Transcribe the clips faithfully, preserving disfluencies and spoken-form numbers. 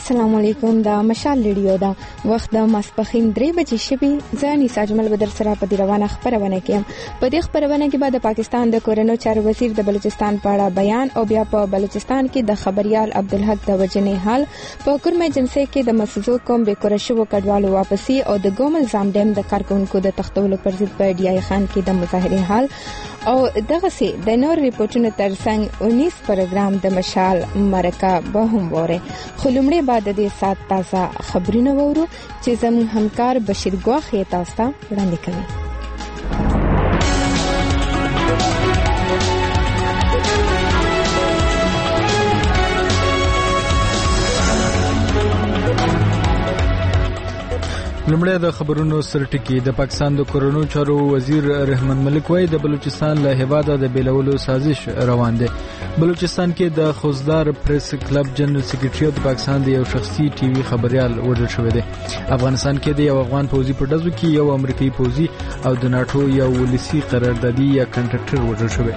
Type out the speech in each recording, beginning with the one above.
السلام علیکم. دا مشال ریډیو دا وخت د ماسپخین درې بجې شوي. زه انیسا جمل بدر سره په دې روانه خبرونه کوم. په دې خبرونه کې به د پاکستان د کورونو چارو وزیر د بلوچستان په اړه بیان او بیا په بلوچستان کې د خبريال عبدالحق د وجنې حال، په کورم ایجنسی کې د مسوزو کوم به کورشو کډوالو واپسی او د ګومل زام ډیم د کارکونکو د تختولو پر ضد په ډی آی خان کې د مظاهره حال او دغه سي د نور ریپورتونو ترڅنګ انیس پروګرام د مشال مرکه به هم وره. خلومړي بعد د دې سات تازه خبرونه وورو چې زموږ همکار بشیر ګواخي تاسو ته وړاندې کوي. لمړی د خبرونو سرټکی. د پاکستان د کورونو چارو وزیر رحمان ملک وایي د بلوچستان له هیواده د بیلولو سازش روان دی. بلوچستان کې د خوزدار پریس کلب جنرال سیکریټری د پاکستان د یو شخصي ټي وي خبريال وژل شوی دی. افغانستان کې د یو افغان پوځي په ډزو کې یو امریکایي پوځي او د ناتو یو ولسی قراردادي یا کنټراکټر وژل شوی.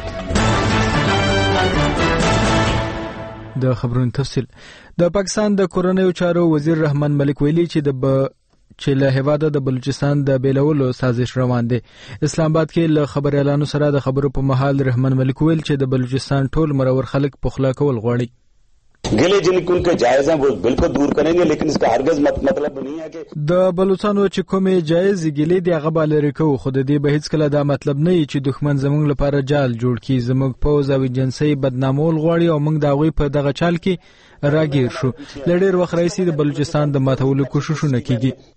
د خبرونو تفصیل. د پاکستان د کورونو چارو وزیر رحمان ملک ویلي چې د چې له هیواده د بلوچستان د بیلولو سازش روان دی. اسلام آباد کې له خبريالانو سره د خبرو په محل رحمان ملک ویل چې د بلوچستان ټول مرور خلک پخلا کول غواړي. गिले जिनको उनके जायज हैं वो बिल्कुल दूर करेंगे, लेकिन इसका हरगिज मतलब नहीं है कि د بلوچستانو چې کومې جایز ګلې دی هغه بالری کو خو د دې به هیڅ کله دا مطلب نه چې دښمن زموږ لپاره جال جوړ کړي. زموږ پوز او جنسي بدنامول غواړي او موږ دا غوي په دغه چال کې راګیر شو. لړیر وخت رئیس د بلوچستان د ماتولو کوششونه کوي.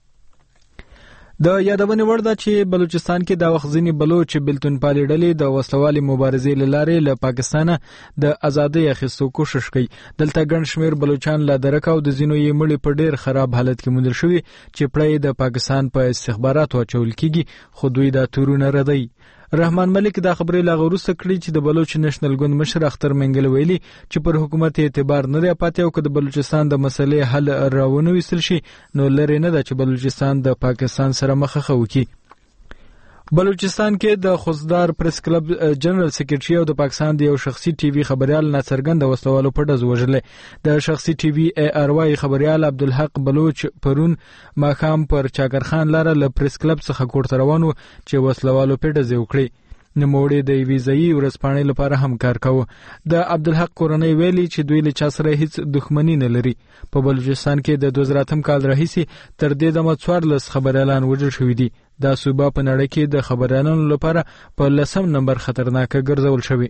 د یادونې وړ ده چې بلوچستان کې د وخت ځینې بلوچ بلتون پالي ډلې د وسلوالي مبارزې لاره له پاکستانه د ازادۍ اخیستو کوشش کوي. دلته ګڼ شمیر بلوچان لا درک او د زینو یې مړي په ډیر خراب حالت کې موندل شوی چې پړې د پاکستان په استخباراتو اچول کیږي خو دوی دا تورونه ردی. رحمان ملک دا خبرې لا غوسه کړی چې د بلوچ نېشنل ګوند مشر اختر منګل ویلي چې پر حکومت اعتبار نه پاتې او که د بلوچستان د مسلې حل راونه وسل شي نو لری نه ده چې بلوچستان د پاکستان سره مخه وکړي. بلوچستان کې د خوزدار پریس کلب جنرال سیکریټری او د پاکستان د یو شخصي ټي وي خبريال ناڅرګند وسلوالو په ډز وژل. د شخصي ټي وي ای ار واي خبريال عبدالحق بلوچ پرون ماخام پر چاکرخان لاره له پریس کلب څخه کوټ روانو چې وسلوالو په ډز وکړي. نموړي د ویزایي ورسپانې لپاره هم کار کاوه. د عبدالحق کورنۍ ویلي چې دوی له چا سره هیڅ دښمنی نه لري. په بلوچستان کې د دوه زره اتم کال راهیسې تر دې دمه څوارلس خبريالان وژل شوي دي. دا صوبه په نړۍ کې د خبريالانو لپاره په لسم نمبر خطرناک ګرځول شوی.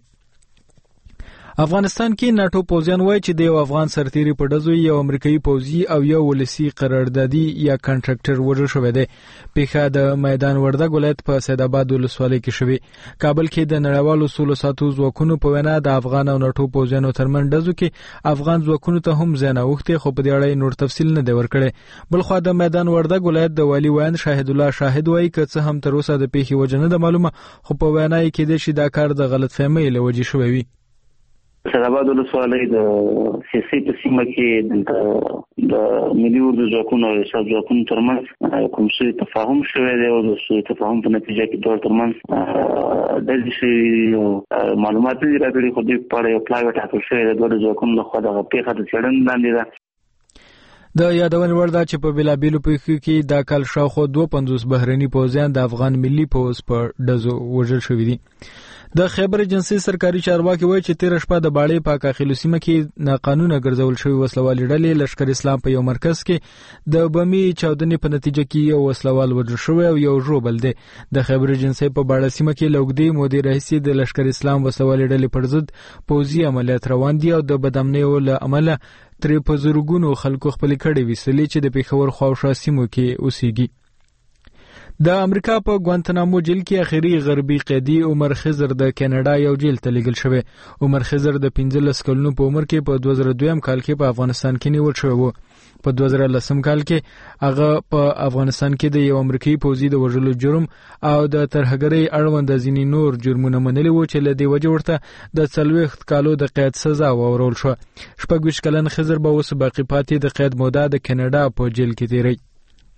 افغانستان کې ناتو پوځیان وایي چې د یو افغان سرتیری په ډزو یو امریکایي پوځي او یو ولسی قراردادي یا کنټراکټر وژل شوی دی. پیښه د میدان وردګ ولایت په سید آباد ولسوالۍ کې شوې. کابل کې د نړیوالو سولو ساتو ځواکونو په وینا د افغان او ناتو پوځیانو ترمن ډزو کې افغان ځواکونو ته هم زیان اوښتې خو په دې اړه نور تفصیل نه دی ورکړی. بلخوا د میدان وردګ ولایت د والی ویان شاهد الله شاهد وایي که څه هم تر اوسه د پیښې وجه نه ده معلومه خو په وینا یې کېدای شي دا کار د غلطفهمۍ له وجې شوی وي. سیدآباد ولسوالۍ د سیاسي په سیمه کې د ملي اردو ځواکونو او حساب ځواکونو ترمنځ کوم څه تفاهم شوی دی او د تفاهم په نتیجه کې دوه ترمنځ د دې معلومات دي راغلي خو د پاره یو پلان ټاکل شوی دی د ځواکونو لخوا د پیښه د څېړنې لاندې ده. د یادونې وړ ده چې په بېلابېلو پیښو کې دا کال شاوخوا دوه پنځوس بهرني پوځیان د افغان ملي پوځ په ډزو وژل شوي دي. د خیبر ایجنسی سرکاري چارواکي وایي چې تیر شپه د باړې په کاخلو سیمه کې ناقانونه ګرځول شوی وسلوالي ډلې لشکر اسلام په یو مرکز کې د بمي چاودنې په نتیجه کې یو وسلوال وژل شوی او یو ژوبل دی. د خیبر ایجنسی په باړه سیمه کې لوګدي مودي رئیس د لشکر اسلام وسلوالي ډلې پر ضد پوځي عملیات روان دي او د بدامنۍ له امله ترې په زرګونو خلکو خپل کړي وسلې چې د پیښور خواوشا سیمو کې اوسېږي. د امریکا په ګوانتنامو جیل کې اخیری غربي قیدی عمر خضر د کینیډا یو جیل ته لیږل شوی. عمر خضر د پنځلس کلونو په عمر کې په دوه زره دویم کال کې په افغانستان کې نیول شوی و. په دوه زره لسم کال کې هغه په افغانستان کې د یو امریکایي پوځي د وژلو جرم او د ترهګرۍ اړوند ځینې نور جرمونه منلي وو چې له دې وجې ورته د څلوېښت کالو د قید سزا واورول شوه. شپږ ویشت کلن خضر به اوس باقي پاتې د قید موده د کینیډا په جیل کې تیری.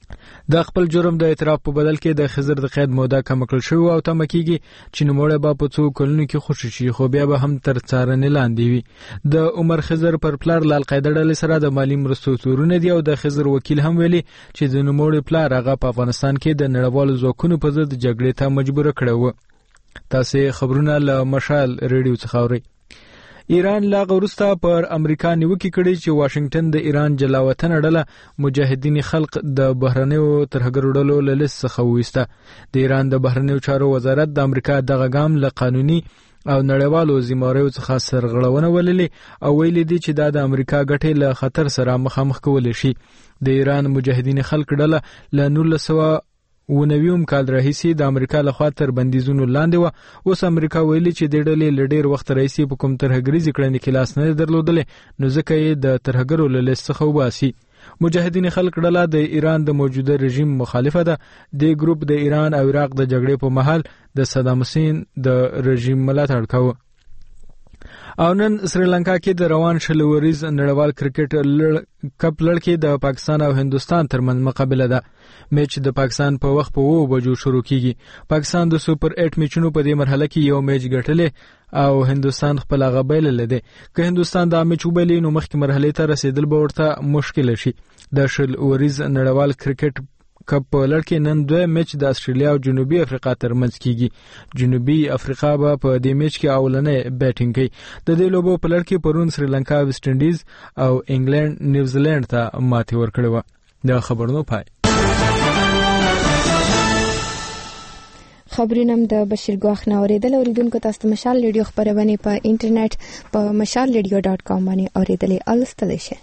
د خپل جرم د اعتراف په بدل کې د خضر د قید موده کم کړل شو او تمه کیږي چې نوموړی به په څو کلونو کې خوشی شي، خو بیا به هم تر څارنې لاندې وي. د عمر خضر پر پلار لال قاعده ډلې سره د مالی مرستو تورونه دي او د خضر وکیل هم ویلي چې د نوموړي پلار هغه په افغانستان کې د نړیوالو ځواکونو په ضد جګړې ته مجبور کړی و. تاسو خبرونه له مشال ریډیو څخه اورئ. ایران لا غورستا پر امریکا نیوکه کړي چې واشنگټن د ایران جلاوطن ډله مجاهدین خلق د بهرنیو ترهګرو ډلو له لیست څخه وویسته. د ایران د بهرنیو چارو وزارت د امریکا دغه ګام له قانوني او نړیوالو ذمہوارو څخه سرغړونه وللې او ویلي دي چې دا د امریکا ګټې له خطر سره مخامخ کول شي. د ایران مجاهدین خلق ډله له نولس سوه و نویم کال راهیسې د امریکا لخوا تر بندیزونو لاندې و. اوس امریکا ویلي چې د ډلې له ډېر وخت راهیسې په کوم ترهګریزې کړنې کې لاس نه درلودلی، نو ځکه یې د ترهګرو له لیست څخه وباسي. مجاهدین خلق ډله د ایران د موجوده رژیم مخالفه ده. د ګروپ د ایران او عراق د جګړې په مهال د صدام حسین د رژیم ملاتړ کاوه. او نن سریلانکا کې د روان شلوریز نړیوال کرکټ لړ کپ لړ کې د پاکستان او هندستان ترمنځ مقابله ده. میچ د پاکستان په وخت په وو بجو شروع کیږي. پاکستان د سوپر اټ میچونو په دې مرحله کې یو میچ ګټلې او هندستان خپل هغه بایلل دي. که هندستان د میچ وبایلي نو مخکې مرحله ته رسیدل به ورته مشکل شي. د شلوریز نړیوال کرکټ کپ په لړ کې نن دوه میچ د استرالیا او جنوبي افریقا ترمنځ کیږي. جنوبي افریقا به په دې میچ کې اولنې بیټینګ کوي. د دې لوبو په لړ کې پرون سریلانکا ویسټ انډیز او انګلند نیوزیلند ته ماتې ورکړې و. د خبرونو پای. خبرونه د بشیر ګواخ نه اوریدل. اوریدونکو تاسو مشال ریډیو خبرونه په انټرنیټ په مشال ریډیو ډاټ کام باندې اوریدلې الستل شي.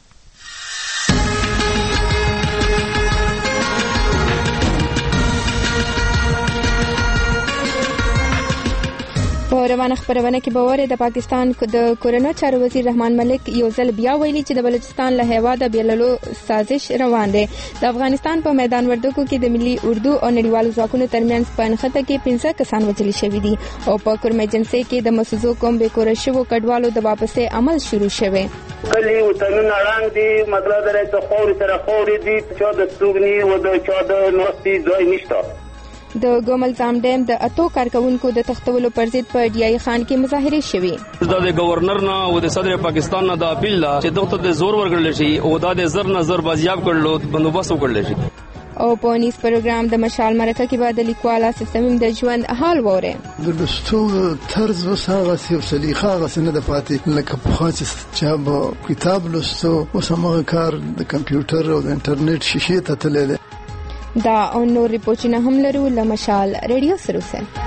په روانه خبرونه کې باور د پاکستان د کورونو چارو وزیر رحمان ملک یو ځل بیا ویلي چې د بلوچستان له هیواده بیللو سازش روان دی. د افغانستان په میدان وردګو کې د ملي اردو او نړیوالو ځواکونو ترمنځ په نښته کې پنځه کسان وژل شوي دي او په کورم ایجنسي کې د مسوزو کوم به کور شوو کډوالو د واپسې عمل شروع شوی. کلی وطنونه رنګ دي، مطلب درې د خوري سره خوري دي، چې د ستوګني او د چا د نوستي ځای نشته. د ګومل زام ډیم د اتو کارکونکو د تختولو پر ضد په ډی آی خان کې مظاهره شوې. د گورنر نه او د صدر پاکستان نه د اپیل لا چې دغه د زور ورګړل شي او د زر نظر بازیاب کړلو بندوبست وکړل شي. او په نیس پروګرام د مشال مرکه کې بعد لیکوال آصف تمیم د ژوند حال وره. د لستو طرز وساغه سی سلیقه غسنه د فاتح لکه په خاص چې کتاب لستو وسمغه کار د کمپیوټر او د انټرنیټ شیشه ته تللی. دا او نور ریپورتونه هم لرو له مشال ریډیو سره سره.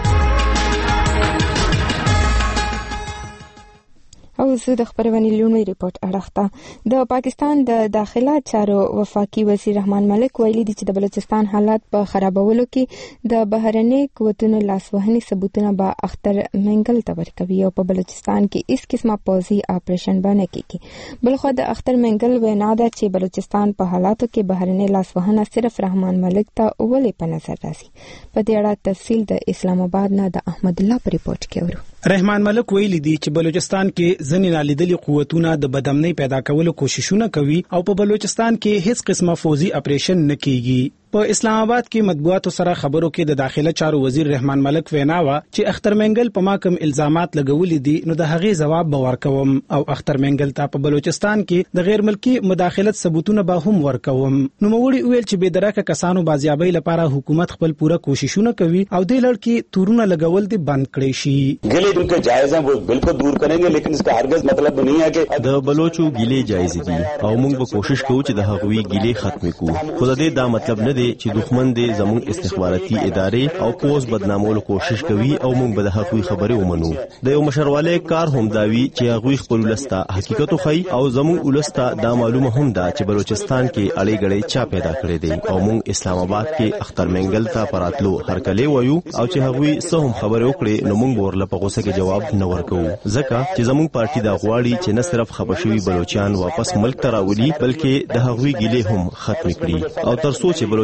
او زه د خبرونې لومړی ریپورت اړخته. د پاکستان د داخله چارو وفاقي وزیر رحمان ملک ویلي دي چې د بلوچستان حالات په خرابولو کې د بهرني قوتونو لاسوهنې ثبوتونه به اختر منګل ته ورکوي او په بلوچستان کې هیڅ قسمه پوځي اپریشن باندې کیږي. بلخو د اختر منګل وینا ده چې بلوچستان په حالاتو کې بهرني لاسوهنه صرف رحمان ملک ته ولې په نظر راځي. په دې اړه تفصیل د اسلام آباد نه د احمد الله په ریپورت کې اورو. رحمان ملک ویلي دي چې بلوچستان کې ځینې نالیدلي قوتونه د بدامنۍ پیدا کولو کوششونه کوي او په بلوچستان کې هیڅ قسمه فوزي اپریشن نه کیږي. په اسلام آباد کې مطبوعاتو سره خبرو کې د داخله چارو وزیر رحمان ملک وینا و چې اختر منګل په ما کوم الزامات لګولې دي نو د هغې جواب به ورکوم او اختر منګل ته په بلوچستان کې د غیر ملکی مداخلت ثبوتونه به هم ورکوم. نو موړي ویل چې به درکه کسانو بازیابۍ لپاره حکومت خپل پوره کوششونه کوي او د لړکی تورونه لګول دي بند کړي شي. ګلې دغه جایز هم بالکل دور کړي لیکن اس کا هرگز مطلب نہیں ہے کہ د بلوچو ګلې جایز دي او موږ به کوشش کوو چې د هغوی ګلې ختم کړو. خو د دې دا مطلب نه دی چې دښمن دې زموږ استخباراتي ادارې او پوز بدنامولو کوشش کوي او موږ به د هغوی خبرې ومنو. د یو مشرواله کار هم داوي چې هغوی خپل ولستا حقیقت خو او زموږ ولستا دا معلومه هم ده چې بلوچستان کې اړې غړې چا پیدا کړې دي او موږ اسلام آباد کې اختر منګل ته پراتلو هرکلی وایو او چې هغوی څه هم خبرې وکړي نو موږ ورله په غوسه کې جواب نه ورکوو ځکه چې زموږ پارټي دا غواړي چې نه صرف خبشوي بلوچستان واپس ملک ته راولي بلکې د هغوی ګیلې هم ختم کړي او تر څو چې بلوچستان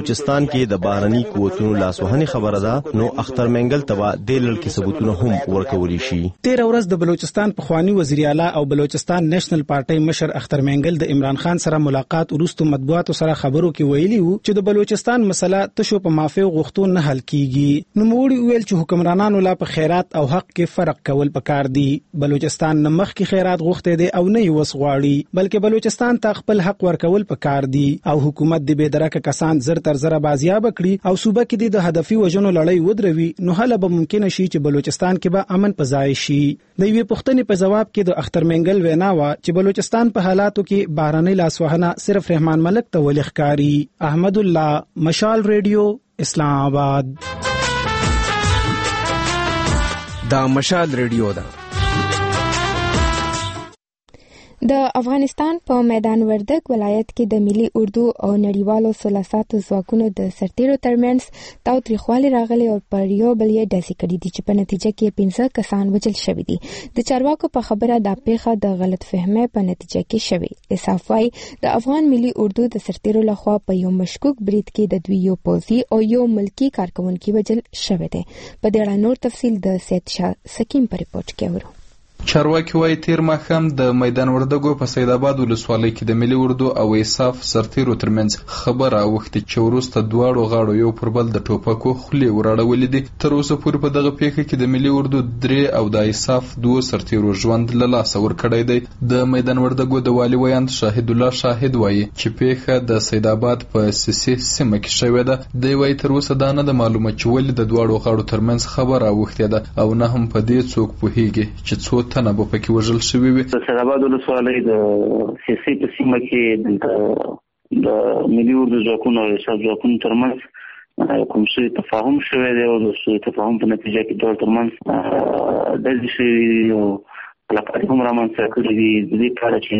بلوچستان کې د بهرني قوتونو لاسوهنې خبره ده نو اختر منګل تبا د لړ کې ثبوتونه هم ورکولی شي. تیر ورځ د بلوچستان پخوانی وزیر اعلی او بلوچستان نېشنل پارټي مشر اختر منګل د عمران خان سره ملاقات وروسته مطبوعاتو سره خبرو کې ویلي وو چې د بلوچستان مسله تشو په مافي غوښتون نه حل کیږي. نو موږ ویل چې حکمرانانو لا په خیرات او حق کې فرق کول پکار دي. بلوچستان نه مخ کې خیرات غوښته دي او نه یې وسغواړي بلکې بلوچستان ته خپل حق ورکول پکار دي او حکومت د بېدرکه کسان زر تر زر بازیاب کړي او صوبه کې د هدفي وژنو لړۍ ودروي نو هله به ممکن شي چې بلوچستان کې به امن پځای شي. د یوې پوښتنې په جواب کې د اختر منګل وینا وا چې بلوچستان په حالاتو کې بهرنۍ لاسوهنه صرف رحمان ملک ته ولښکاری. احمد الله، مشال ریډیو، اسلام آباد. دا مشال ریډیو ده. د افغانستان په میدان وردګ ولایت کې د ملي اردو او نړیوالو سلاساتو ځواکونو د سرتیرو ترمنځ تاوتریخوالی راغلی او پر یو بل یې ډزې کړي دي چې په نتیجه کې پنځه کسان وژل شوي دي. د چارواکو په خبره دا پیښه د غلط فهمۍ په نتیجه کې شوې. انصاف وايي د افغان ملي اردو د سرتیرو لخوا په یو مشکوک برید کې د دوی یو پوځي او یو ملکی کارکونکي وژل شوی دی. په دې اړه نور تفصیل د سید شاه سکیم په ریپورت کې اورو. چارواکي وايي تیر ماښام د میدان وردګو په سید آباد ولسوالۍ کې د ملي اردو او ایساف سرتیرو ترمنځ خبره اوښتې چې وروسته دواړو غاړو یو پر بل د ټوپکو خولې وراړولې دي. تر اوسه پورې په دغه پیښه کې د ملي اردو درې او د ایساف دوه سرتیرو ژوند له لاسه ورکړی دی. د میدان وردګو د والي ویاند شاهد الله شاهد وايي چې پیښه د سید آباد په سیسي سیمه کې شوې ده. دی وايي تر اوسه دا نه ده معلومه چې ولې د دواړو غاړو ترمنځ خبره اوښتې ده او نه هم په دې څوک پوهیږي چې څو تنه به پکې وژل شوي وي. د سید آباد ولسوالۍ د سیاسي په سیمه کې د ملي اردو ځواکونو او ایساف ځواکونو ترمنځ کوم څه تفاهم شوی دی او د تفاهم په نتیجه کې دوه ترمنځ ډزې شوي او علاقات هم رامنځته کړي دي. د دې په اړه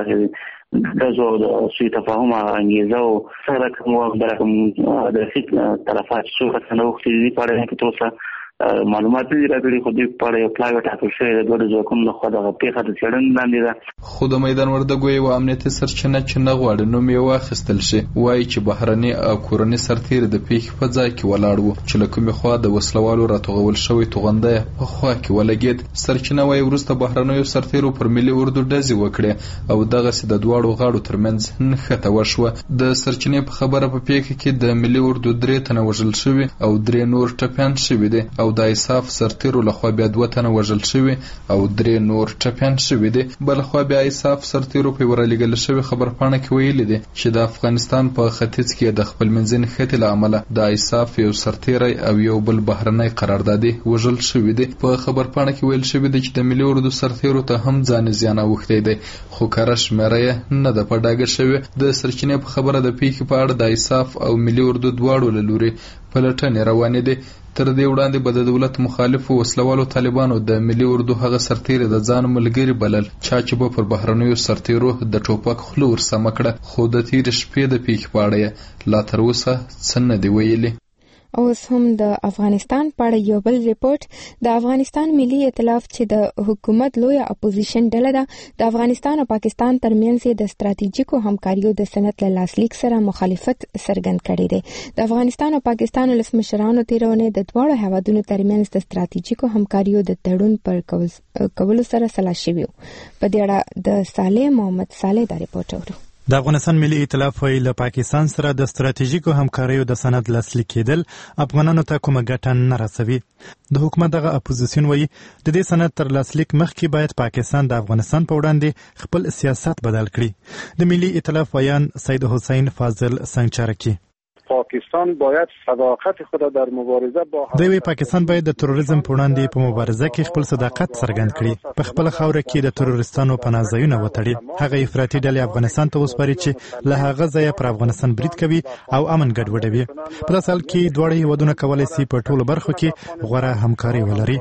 چې د زو د سوی تفاهم انګیزه او سره کوم برکم د رسید طرفات څو څه نو وختي دي په اړه کې توسه معلومات دي راغلي خو دې په اړه یو پلان ټاکل شوی دی. د ځواکونو لخوا دغه پیښه د څېړنې لاندې ده. خو د میدان وردګو یو امنیتي سرچینه چې نه غواړي نوم یې واخیستل شي وایي چې بهرني او کورني سرتیر د پیښې په ځای کې ولاړ وو چې له کومې خوا د وسلوالو راتوغول شوی توغنده په خوا کې ولګېد. سرچینه وایي وروسته بهرنیو سرتیرو پر ملي اردو ډزې وکړې او دغسې د دواړو غاړو ترمنځ نښته وشوه. د سرچینې په خبره په پیښه کې د ملي اردو درې تنه وژل شوي او درې نور ټپیان شوي دي او د ایساف سرتیرو لخوا بیا دوه تنه وژل شوي او درې نور ټپیان شوي دي. بل خوا بیا ایساف سرتیرو په یوه رالیږل شوې خبرپاڼه کې ویلي دي چې د افغانستان په ختیځ کې د خپل منځي نښتې له امله د ایساف یو سرتیری او یو بل بهرنی قراردادي وژل شوي دي. په خبرپاڼه کې ویل شوي دي چې د ملي اردو سرتیرو ته هم ځاني زیان اوښتی دی خو کره شمېره یې نه ده په ډاګه شوې. د سرچینې په خبره د پیښې په اړه د ایساف او ملي اردو دواړو له لوري پلټنې روانې دي. تر دې وړاندې به د دولت مخالفو وسلوالو طالبانو د ملي اردو هغه سرتیری د ځان ملګري بلل چا چې به پر بهرنیو سرتیرو د ټوپک خوله ورسمه کړه خو د تېرې شپې د پیښې په اړه یې لا تر اوسه څه نه دي ویلي. اوس هم د افغانستان په اړه یو بل ریپورت. د افغانستان ملي ائتلاف چې د حکومت لویه اپوزیشن ډله ده د افغانستان او پاکستان ترمنځ د ستراتیژیکو همکاریو د سند له لاسلیک سره مخالفت څرګند کړی دی. د افغانستان او پاکستان ولسمشرانو تیرونه د دواړو هیوادونو ترمنځ د ستراتیژیکو همکاریو د تړون پر کولو سره سلا شوي. په دې اړه د صالح محمد صالح دا ریپورت اورو. د افغانستان ملي ائتلاف ویلي له پاکستان سره د ستراتیژیکو همکاریو د سند لاسلیک کېدل افغانانو ته کومه ګټه نه رسوي. د حکومت دغه اپوزیسیون وایي د دې سند تر لاسلیک مخکې باید پاکستان د افغانستان په وړاندې خپل سیاست بدل کړي. د ملي ائتلاف ویان سید حسین فاضل سنگچرکی پاکستان باید صداقت خود در مبارزه با دوی پاکستان باید د تروریزم په وړاندې په مبارزه کې خپل صداقت څرګند کړي. په خپل خاوره کې د تروریستانو پناه ځایونه وتړي. هغه افراطي ډلې افغانستان ته وسپاري چې له هغه ځایه پر افغانستان برید کوي او امن ګډوډوي. په داسې حال کې دواړه هیوادونه کولی شي په ټولو برخو کې غوره همکاري ولري.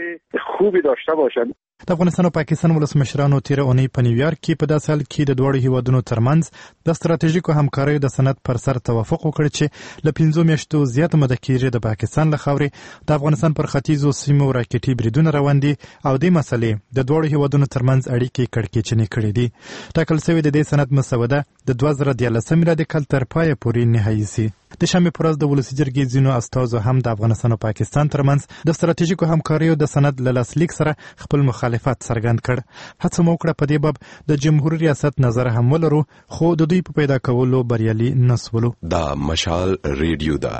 خوبی داشته باشند. د افغانستان او پاکستان ولسمشرانو تیر اونۍ په نیویارک کې په داسې حال کې د دواړو هیوادونو ترمنځ د ستراتیژیکو همکاریو د سند پر سر توافق وکړ چې چې له پنځو میاشتو زیاته موده کېږي د پاکستان له خاورې د افغانستان پر ختیځو سیمو راکټي بریدونه روان دي او دې مسلې د دواړو هیوادونو ترمنځ اړیکې کړکېچنې کړې دي. ټاکل شوې د دې سند مسوده د دوه زره دیارلسم میلادي کال تر پایه پورې نهایي سي. د شنبې پر ورځ د ولسي جرګې ځینو استازو هم د افغانستان او پاکستان ترمنځ د ستراتیژیکو همکاریو د سند له لاسلیک سره خپل مخالفت څرګند کړ. هڅه مو وکړه په دې باب د جمهوریت ریاست نظر هم ولرو، خو د دوی په پیدا کولو بریالي نسولو. دا مشال ریډیو ده.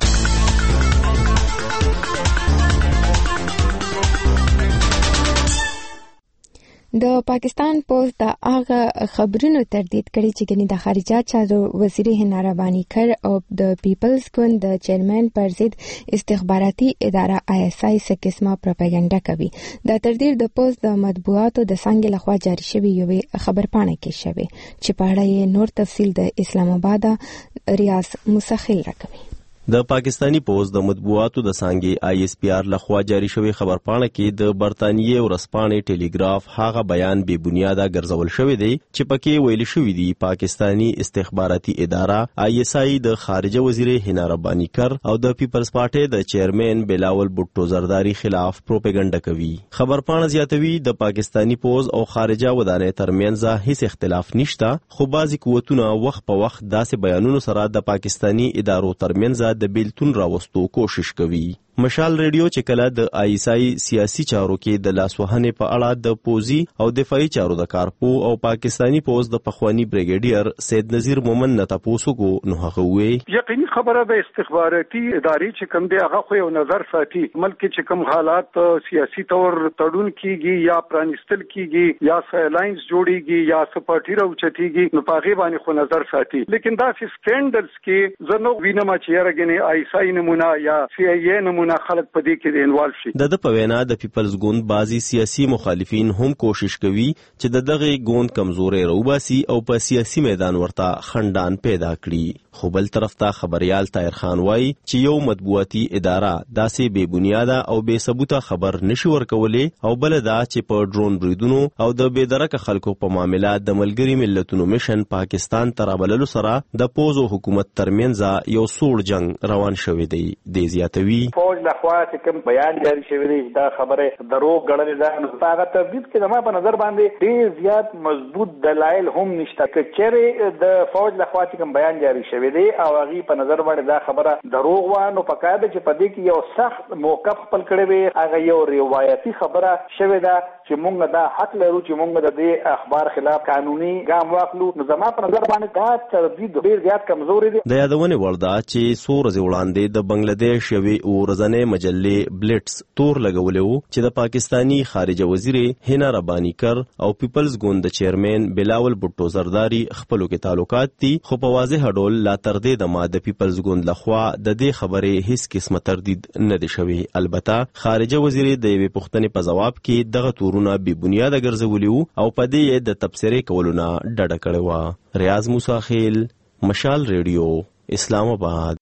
د پاکستان پوز د هغه خبرونو تردید کړي چې ګنې د خارجه چارو وزیر هنا رباني کر او د پیپلز ګوند د چیرمن پر ضد استخباراتي اداره آی اس آی څه قسمه پروپاګاندا کوي. دا تردید د پوز د مطبوعاتو د څنګه لخوا جاری شوی یو خبرپاڼه کې شوی چې په اړه یې نور تفصیل د اسلام آباد ریاض مسخل راکوي. د پاکستانی پوز د مطبوعاتو د څنګه آی اس پی آر لخوا جاری شوی خبرپاڼه کې د برتانیې ورځپاڼې ټیلیګراف هغه بیان بے بنیاده ګرځول شوی دی چې پکې ویل شوی دی پاکستانی استخباراتي اداره آی اس آی د خارجه وزیر هنا رباني کر او د پیپلز پارټي د چیرمن بلاول بوټو زرداری خلاف پروپاګاندا کوي. خبرپاڼه زیاتوي د پاکستانی پوز او خارجه ودانې ترمنځ هیڅ اختلاف نشته، خو بعضی قوتونه وخت په وخت داسې بیانونو سره د پاکستانی ادارو ترمنځ د بیلتون راوستو کوشش کوي. مشال ریډیو چې کله د آی اس آی سیاسي چارو کې د لاسوهنې په اړه د پوزي او دفاعي چارو د کارپو او پاکستانی پوز د پخوانی بریګیډیر سید نذیر مومن نه تاسو کو نو هغه وی یقیني خبره د استخباراتي ادارې چې کوم دی هغه خو یو نظر ساتي ملک چې کوم حالات سیاسي تور تړون کیږي یا پرانستل کیږي یا سایلاینس جوړیږي یا سپارټي راوچتيږي نو پاغي باندې خو نظر ساتي. لیکن دا سکینډلز کې زنو وینم چې یارګنی آی اس آی نمونه یا سی ای ای نمونه خلک پدې کې انوالو شي. د د پوینا د پیپلز ګوند بازي سیاسي مخالفین هم کوشش کوي چې د دغه ګوند کمزوري روباسي او په سیاسي میدان ورته خندان پیدا کړي. خو بل طرف ته خبريال طاهر خان وای چې یو مطبوعاتي اداره داسې بے بنیاده او بے ثبوته خبر نشي ورکولې او بل دا چې په ډرون بریدونو او د بے درکه خلکو په معاملات د ملګری ملتونو میشن پاکستان ترابللو سره د پوز او حکومت ترمنځ یو سوړ جنگ روان شوی دی. د زیاتوي فوج لخوا چې کوم بیان جاری شوی دی دا خبره دروغ ګڼل ده، نو هغه تردید کې زما په نظر باندې ډېر زیات مضبوط دلایل هم نشته. که چېرې د فوج لخوا چې کوم بیان جاری شوی دی او هغه په نظر باندې دا خبره دروغ و نو پکاره ده چې په دې کې یو سخت موقف خپل کړی وي. هغه یو روایتي خبره شوی ده چې مونږ دا حق لرو چې مونږ د دې اخبار خلاف قانوني ګام واخلو. نو زما په نظر باندې دا تردید ډېر زیات کمزوري دی. د یادونه ورده چې څو ورځې وړاندې د بنگلاديش یوې ورځنۍ مجلې بلیټس تور لګولې وو چې د پاکستانی خارجه وزیر هنا رباني کر او پیپلز ګوند د چیرمن بلاول بوټو زرداری خپلو کې تعلقات دي، خو په واضح ډول لا تر دې دمه د پیپلز ګوند لخوا د دې خبرې هیڅ قسمه تردید نه دی شوی. البته خارجه وزیر د یوې پوښتنې په جواب کې دغه تورونه بې بنیاده ګرځولي وو او په دې د تبصرې کولو نه ډډه کړې وه. ریاض مساخیل، مشال ریډیو، اسلام آباد.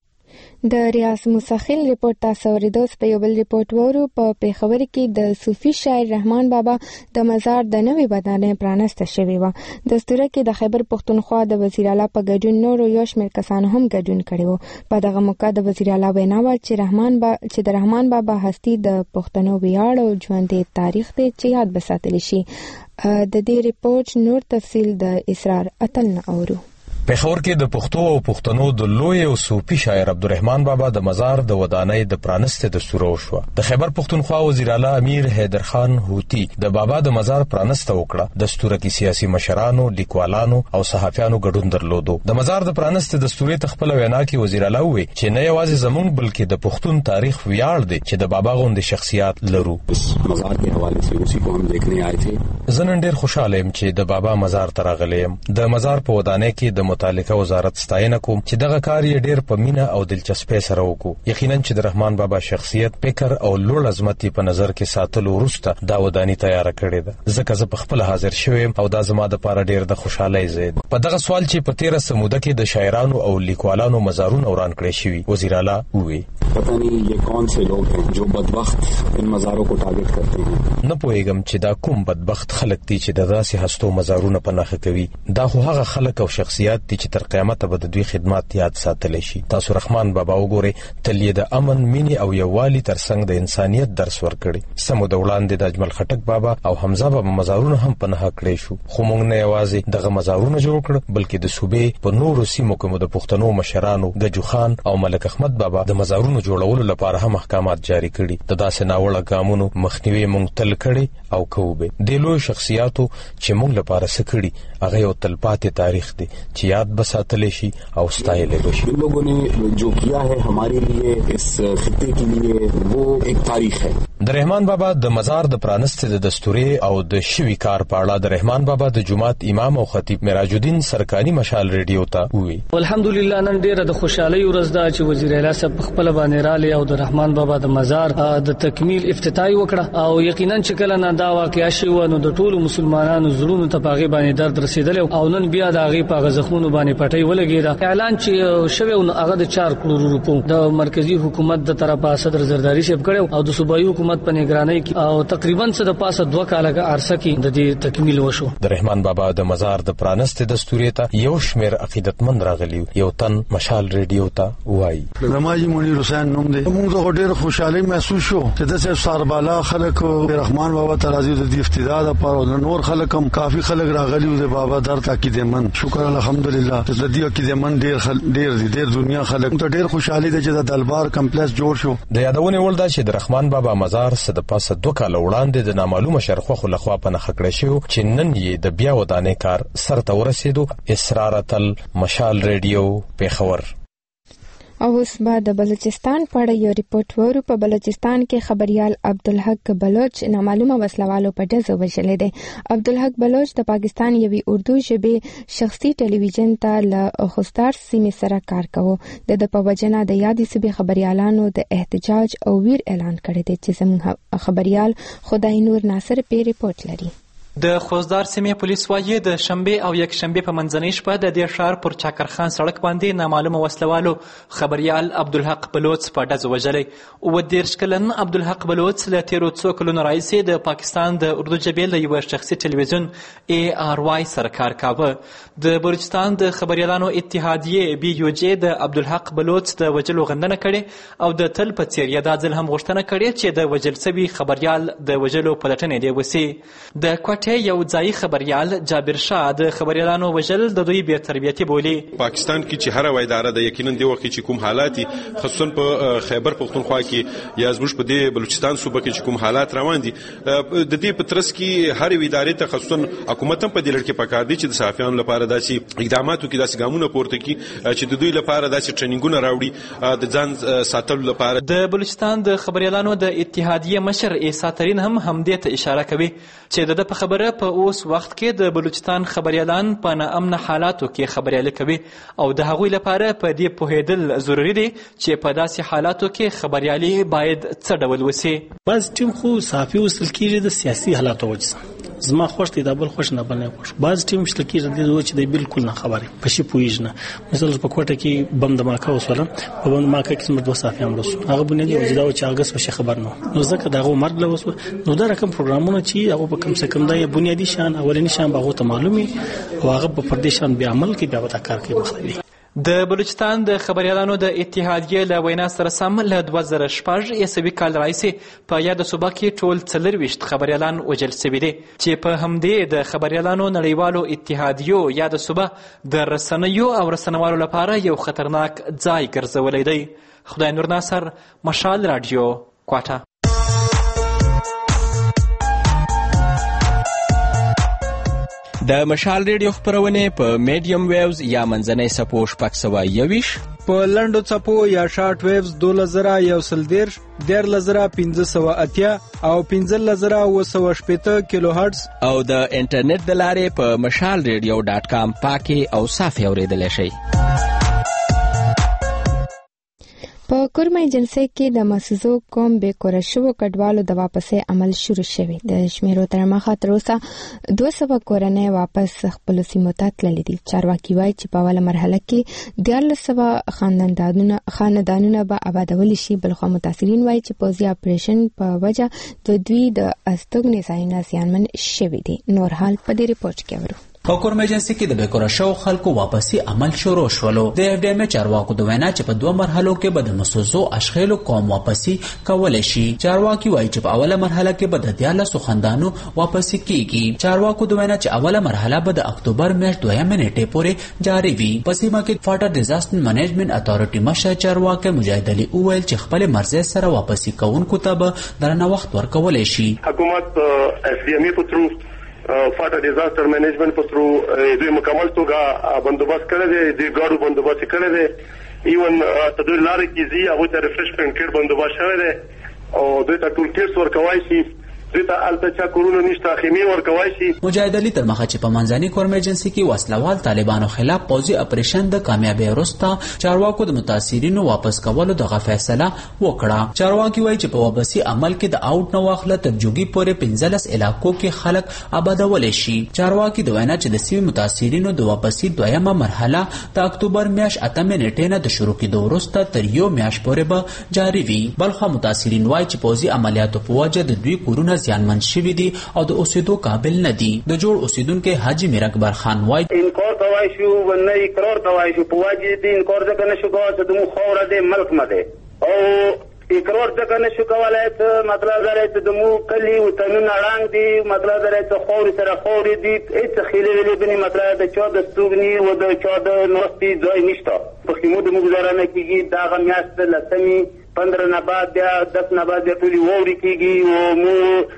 د ریاض مسخل ریپورت تاسو ورېدو. په یو بل ریپورت وورو په پیښور کې د صوفي شاعر رحمان بابا د مزار د نوې ودانۍ پرانسته شوې وه. د ستوره کې د خیبر پښتونخوا د وزیر اعلی په ګډون نورو یو شمېر کسانو هم ګډون کړی وو. په دغه موقع د وزیر اعلی وینا وه چې رحمان با چې د رحمان بابا هستي د پښتنو ویاړ او ژوندی تاریخ دی چې یاد بساتلی شي. د دې ریپورت نور تفصیل د اسرار اتل نه اورو. پیښور کې د پښتو او پښتنو د لوی او صوفي شاعر عبدالرحمن بابا د مزار د ودانۍ د پرانسته دستور وشو. د خیبر پښتونخوا وزیر اعلی امیر حیدر خان هوتی د بابا د مزار پرانسته وکړه. دستور کې سیاسي مشرانو، لیکوالانو او صحافیانو ګډون درلودو. د مزار د پرانسته دستور ته خپل وینا کې وزیر اعلی وی چې نه یوازې زموږ بلکې د پښتون تاریخ ویاړ دی چې د بابا غوندې شخصیت لرو. مزار کے حوالے سے اسی کو ہم دیکھنے آئے تھے. زه نن ډېر خوشاله یم چې د بابا مزار ته راغلی یم. د مزار په ودانۍ کې د متعلقه وزارت ستاینه کوم چې دغه کار یې ډېر په مینه او دلچسپۍ سره وکړو. یقینا چې د رحمان بابا شخصیت، فکر او لوړ عظمت په نظر کې ساتلو وروسته دا ودانۍ تیاره کړې ده. ځکه زه په خپل حاضر شوم او دا زما دپاره ډېر د خوشحالۍ ځای دی. په دغه سوال چې په تېره سموده کې د شاعرانو او لیکوالانو مزارونه وران کړی شوي، وزیر اعلی وویل پتہ نہیں یہ کون سے لوگ ہیں جو بدبخت ان مزاروں کو ٹارگٹ کرتے ہیں. نه پوهیږم چې دا کوم بدبخت خلک دي چې د داسې هستو مزارونه په نښه کوي. دا خو هغه خلک او شخصیات امانت دي چې تر قیامت به د دوی خدمات یاد ساتل شي. تاسو رحمان بابا وګورئ، تل یې د امن، مینې او یووالي ترڅنګ د انسانیت درس ورکړي. سمو د وړاندې د اجمل خټک بابا او حمزه بابا مزارونه هم په نه کړی شو، خو موږ نه یوازې دغه مزارونه جوړ کړ بلکې د صوبې په نورو سیمو کې د پښتنو مشرانو ګجو خان او ملک احمد بابا د مزارونو جوړولو لپاره هم احکامات جاری کړي. د داسې ناوړه ګامونو مخنیوي موږ تل کړي او کوو به. د لوی شخصیاتو چې موږ لپاره څه کړي هغه یو تلپاتې تاریخ دی چې یاد به ساتل شي او ستایل بشي. ان لوگوں نے جو کیا ہے ہمارے لیے اس خطے کے لیے وہ ایک تاریخ ہے. د رحمان بابا د مزار د پرانست د دستوري او د شوی کار په اړه د رحمان بابا د جماعت امام او خطیب معراج الدین سرکاري مشال ریډیو ته وی. الحمدلله نن ډیره د خوشحالي ورځ ده چې وزیر اعلی صاحب خپل باندې رالی او د رحمان بابا د مزار د تکمیل افتتاحي وکړه او یقینا چې کله نه دا واقعیا شو نو د ټولو مسلمانانو زړونو ته پاغي باندې درد رسیدل او نن بیا د هغه په غزخونو باندې پټي ولګیدا. اعلان چې شوی نو هغه د چار کروڑ روپو د مرکزی حکومت د طرفه صدر زرداری صاحب کړو او د صوبایي حکومت په نگرانی کې او تقریبا څه د پاسه دوه کاله عرصه کې د دې تکمیل وشو. د رحمان بابا د مزار د پرانست دستوري ته یو شمیر عقیدتمند راغلی یو تن مشال ریډیو ته وایي. رماجي منیر حسین نوم دی. موږ ډېر خوشاله محسوس شو چې د سربالا خلک رحمان بابا ترازی د افتتاح لپاره نور خلک هم کافي خلک راغلی د بابا در تاکید من. شکر الحمدلله د دې عقیده من ډېر ډېر ډېر دنیا خلک ته ډېر خوشاله دي چې د دلبار کمپلیکس جوړ شو. د یادونه ولدا چې د رحمان بابا مزار څخه د پاسه دوه کال وړاندې د نامعلومه شرخوا خو لخوا په نخ کړی شو چې نن یې د بیا ودانې کار سر ته ورسېدو. اسرارت مشال ریډیو پیښور. او اوس بعد د بلوچستان په اړه یو ریپورت ورو. په بلوچستان کې خبريال عبدالحق بلوچ نامعلومه وسلوالو په ډزو وژل دي. عبدالحق بلوچ د پاکستان یوې اردو ژبې شخصي ټلویزیون ته له خوستار سیمې سره کار کوي. د په وجنه د یادې صوبې خبريالانو د احتجاج او ویر اعلان کړی دی چې زموږ خبريال خدای نور ناصر په ریپورت لري. د خوزدار سیمې پولیس وايي د شنبه او یک شنبه په منځنۍ شپه د دې ښار پر چاکرخان سړک باندې نامعلومه وسلوالو خبريال عبدالحق بلوچ په ډزو وژلی. اووه دېرش کلن عبدالحق بلوچ له تیرو څو کلونو راهیسې د پاکستان د اردو ژبې له یوه شخصي ټلویزیون ای آر وای سره کار کاوه. د بلوچستان د خبريالانو اتحادیې بي یو جې د عبدالحق بلوچ د وژلو غندنه کړې او د تل په څیر یې دا ځل هم غوښتنه کړې چې د وژل شوي خبريال د وژلو پلټنې دې وسي. د یو ځای خبريال جابر شاه د خبريالانو وژل د دوی بې تربیتي بولي. پاکستان کې چې هر وای اداره د یقینا دی وخت چې کوم حالات خصوصا په خیبر پختونخوا کې یا زموږ په دې بلوچستان صوبه کې چې کوم حالات روان دي د دې په ترڅ کې هر ادارې ته خصوصا حکومت هم په دې لړ کې پکار دي چې د صحافیانو لپاره داسې اقدامات وکړي، داسې ګامونه پورته کړي چې د دوی لپاره داسې ټریننګونه راوړي د ځان ساتلو لپاره. د بلوچستان د خبريالانو د اتحادیې مشر ایسا ترین هم همدې ته اشاره کوي چې د په خبره په اوس وخت کې د بلوچستان خبريالان په ناامن حالاتو کې خبريالي کوي او د هغوی لپاره په دې پوهېدل ضروري دي چې په داسې حالاتو کې خبريالي باید څه ډول وسی. بعض ټیم خو صحافي وصل کېږي د سیاسي حالاتو وجه زما خوښ دی دا بل خوښ نه بل نه خوښ. بعض ټیم وصل کېږي د دې چې دی بالکل نه خبري په شي پوهیږي نه. مثلا په کوټه کې بم دماکه وسوله په بم دماکه کې سمت دوه صحافیان رسو هغه بنیادی وجدا او چې هغه څه خبر نه نو ځکه دغه مرګ له وسو نو دا رقم پروګرامونه چې هغه په کم څه کم د بنیادی شان اولنی شان باغو ته معلومي او هغه په پردیشان بیا عمل کې بیا وتا کار کوي مخالي. د بلوچستان د خبريالانو د اتحادیې له وینا سره سم له دوه زره شپږ عیسوي کال راهیسې په یاده صوبه کې ټول څلرویشت خبريالان وژل شوي دي چې په همدې د خبريالانو نړیوالو اتحادیو یاده صوبه د رسنیو او رسنوالو لپاره یو خطرناک ځای ګرځولی دی. خدای نور ناصر، مشال رادیو، کوټه. د مشال ریډیو خبرونه په میډیم ویوز یا منځنۍ سپو شپږ سوه یویش، په لنډو څپو یا شارټ ویوز دولس زره یو سل دېرش، دیارلس زره پنځه سوه اتیا او پنځلس زره اووه سوه شپېته کیلو هرټز او د انټرنیټ د لارې په مشال ریډیو ډاټ کام پاکې او صافې اورېدلی شئ. په کورمه ایجنسۍ کې د مسوزو کوم بې کوره شوو کډوالو د واپسې عمل شروع شوی. د شمیرو تر مخه تر اوسه دوه سوه کورنۍ واپس خپلو سیمو ته تللي دي. چارواکي وایي چې په اوله مرحله کې دیارلس سوه خاندانونه به آبادولی شي. بلخوا متاثرین وایي چې پوځي اپریشن په وجه د دوی د استوګنې ځایونه زیانمن شوي دي. نور حال په دې ریپورت کې اورو. په کورم ایجنسی کې د بیکاره شو خلکو واپسی عمل شروع شولو. د اف ډي ام چارواکو د وینا چې په دوه مرحلو کې به د مسوسو اشغالو قوم واپسی کولای شي. چارواکي وایي چې په اوله مرحله کې به د دیالسو خاندانو واپسی کیږي. چارواکو د وینا چې اوله مرحله به د اکتوبر میاشت دویمه نیټه پورې جاری وي. په سیمه کې فاټر ډیزاستر منیجمنت اتھارټي مشر چارواکي مجاهد علي وویل چې خپل مرزه سره واپسی کوونکو ته به درنه وخت ورکولای شي. حکومت اف ډي ام په ترو فاټر ډیزاستر منیجمنت په ترو دوی مکمل توګه بندوبست کړی دی، د ګاډو بندوبست کړی دی، ایون تدوی لارې کې زی هغه ته ریفریشمنت کېټ بندوبست شوی دی او دوی ته ټول ټیسټ ورکوای شي، دوی ته الته چا کورونه نشته خیمه ورکوای شي. مجاهد علي تر مخه چې په منځني کورم ایجنسی کې وسلوال طالبانو خلاف پوځي اپریشن د کامیابی وروسته چارواکو د متاثرینو واپس کولو دغه فیصله وکړه. چارواکي وایي چې په واپسی عمل کې د اوټ نو واخله تر جوګي پورې پنځلس علاقو کې خلک آبادول شي. چارواکي د وینا چې د سیمې متاثرینو د واپسی دویمه مرحله د اکتوبر میاشت اتمه نیټه نه د شروع کېدو وروسته تر یو میاشت پورې به جاری وي. بلخه متاثرین وایي چې پوځي عملیاتو په وجه د دوی کورونه زیانمن شوي دي او د اوسېدو قابل نه دي. د جوړ اوسیدونکو حاجی میر اکبر خان وایي انکار کوي شو ونه اقرار کوي شو په وجه دي انکار ځکه نشو کوي چې د خوره د ملک مده او اقرار ځکه نشو کولای ته مطلب دا چې د مو کلی او تنن اړنګ دي، مطلب دا چې خور سره خور دي، هیڅ خېلې ویلې بني مطلب د چا د ستوګني او د چا د نوستي ځای نشته. په خیمو د مګزارانه کېږي دا غمیاست لسمي پندرہ نه بعد یا دس نه بعد ټولي ووري کېږي او مو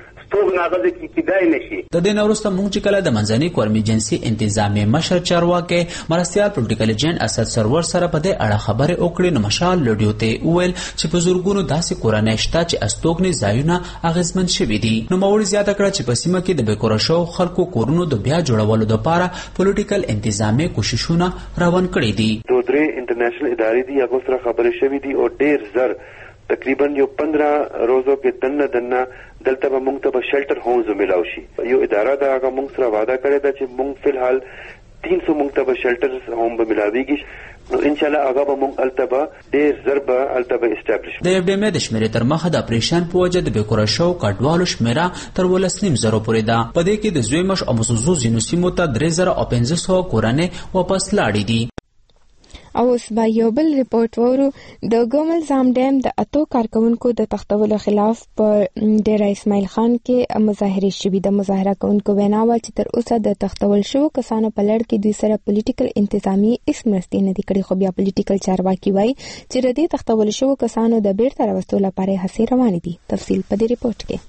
د دې نورسته مونږ چې کله د منځني کورم ایجنسی انتظامی مشر چارواکي مرستيال پولیټیکل ایجنټ اسد سرور سره په دې اړه خبره وکړې نو مشال لډیو ته ویل چې په زورګونو داسې کورنۍ شته چې استوګنې ځایونه اغیزمن شوي دي. نو موري زیاته کړه چې په سیمه کې د بیکاره شو خلکو کورونو د بیا جوړولو لپاره پولیټیکل انتظامی کوششونه روان کړي دي. دوه درې انټرنیشنل ادارې دي هغه سره خبرې شوې دي او ډېر زر تقریبا یو پندرہ روزو کې دنه دنه دلته به مونږ ته به شیلټر هومز ملاو شي. یو اداره دا هغه مونږ سره وعده کړې ده چې مونږ فلحال تین سو مونږ ته به شیلټر هوم به ملاويږي نو ان شاء الله هغه به مونږ التبه ډېر ضربه التبه اسټابلیش. د اف ډي ام د شمیرې تر مخه د اپریشن په وجه د بیکاره شو کډوالو شمیره تر ولسنیم زرو پورې ده. په دې کې د زویمش او مسوزو زینو سیمو ته درې زره او پنځه سوه کورنۍ واپس لاړې دي. او اوس به یو بل ریپورت وورو. د ګومل زام ډیم د اتو کارکونکو د تختولو خلاف په ډیره اسماعیل خان کې مظاهرې شوې. د مظاهره کوونکو ویناوه چې تر اوسه د تختول شوو کسانو په لړ کې دوی سره پولیټیکل انتظامی اس مرستې نه دي کړې، خو بیا پولیټیکل چارواکي وایي چې د دې تختول شوو کسانو د بیرته راوستلو لپاره هڅې روانې دي. تفصیل په دې ریپورت کې.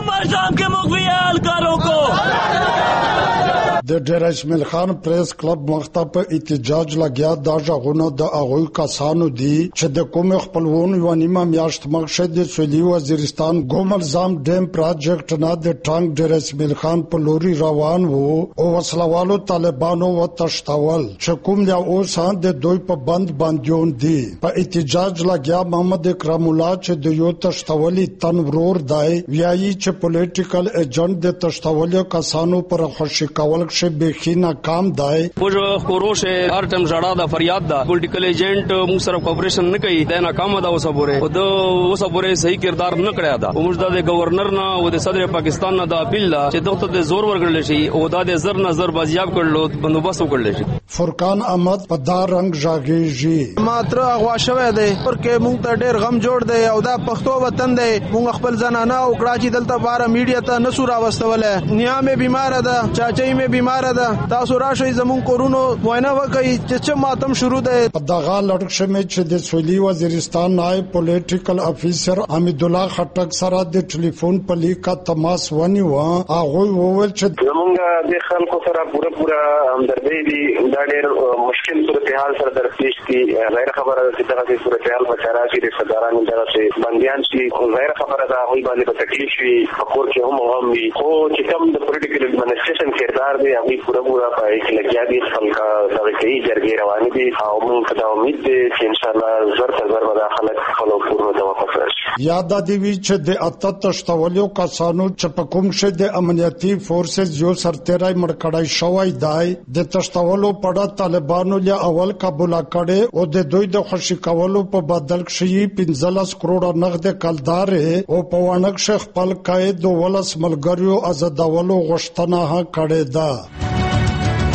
د ډیره اسماعیل خان پریس کلب مخته په احتجاج لګیا دا ژغونه د هغوی کسانو دي چې د کوم خپلوون یو نیمه میاشت مخکې د سویلي وزیرستان ګومل زام ډیم پروجیکټ نه د ټانک ډیره اسماعیل خان په لوري روان وو او وسلوالو طالبانو وتشتول چې کوم یا اوس د دوی په بند باندېون دي. په احتجاج لګیا محمد اکرام الله چې د یو تشتولي تن ورور دی ویایي چې پولیټیکل ایجنټ د تشتولو کسانو پر خوشی کول شي به ناکام دی. موږ کوروشه هر ټیم جړه دا فریاد دا پولیټیکل ایجنټ موږ سره کوپریشن نه کوي دا ناکام دا اوسه پوره او دا اوسه پوره صحیح کردار نه کړی دا. موږ د گورنر نه او د صدر پاکستان نه دا اپیل دا چې دغه ته زور ورکړل شي او دا د زر نظر بازیاب کړلو بندوبست وکړل شي. فرقان احمد په دا رنگ ژاګیږي ماتره اغوا شوه دی پرکه موږ ته ډیر غم جوړ دی او دا پښتو وطن دی. موږ خپل زنانه او کراچي دلته بار میډیا ته نسورا واستوله نیا مې بیمار ده چاچای مې بیمار ده تاسو راشي زمون کورونو موینه وکي چې ماتم شروع ده. په دغه لړک شمه چې د سویلي وزیرستان نائب پولیټیکل افیسر حمید الله خټک سره د ټلیفون په لیکه تماس ونیو هغه وویل چې زمونږ د خلکو سره پوره پوره همدردي دي دا ډېر مشکل صورتحال سره درپېښ دي. غیر خبره ده چې دغه صورتحال په چاره کې د صدرانو دغه بنديان شي غیر خبره ده هغه باندې په تکلیف شي په کور کې هم هم وي خو چې کوم د پولیټیکل ایڈمنسټریشن کردار دی هغه پوره پوره په کې لګیا دي خلک دغه کوي جرګې روانې دي او موږ ته امید دي چې ان شاء الله زر تر زر به خلک خپل کورونو ته واپس راشي. یاد دی وی چې د اته تشتولیو کسانو چې په کوم شه د امنیتي فورسز یو سرتیرای مړکړای شوی دی د تشتولو په طالبانو له اول قبول کړي او د دوی د خوشی کولو په بدل کې پنځلس کروڑ نقد کلدار او په وانک شیخ خپل قائد ولس ملګریو آزادولو غوښتنه کړې ده.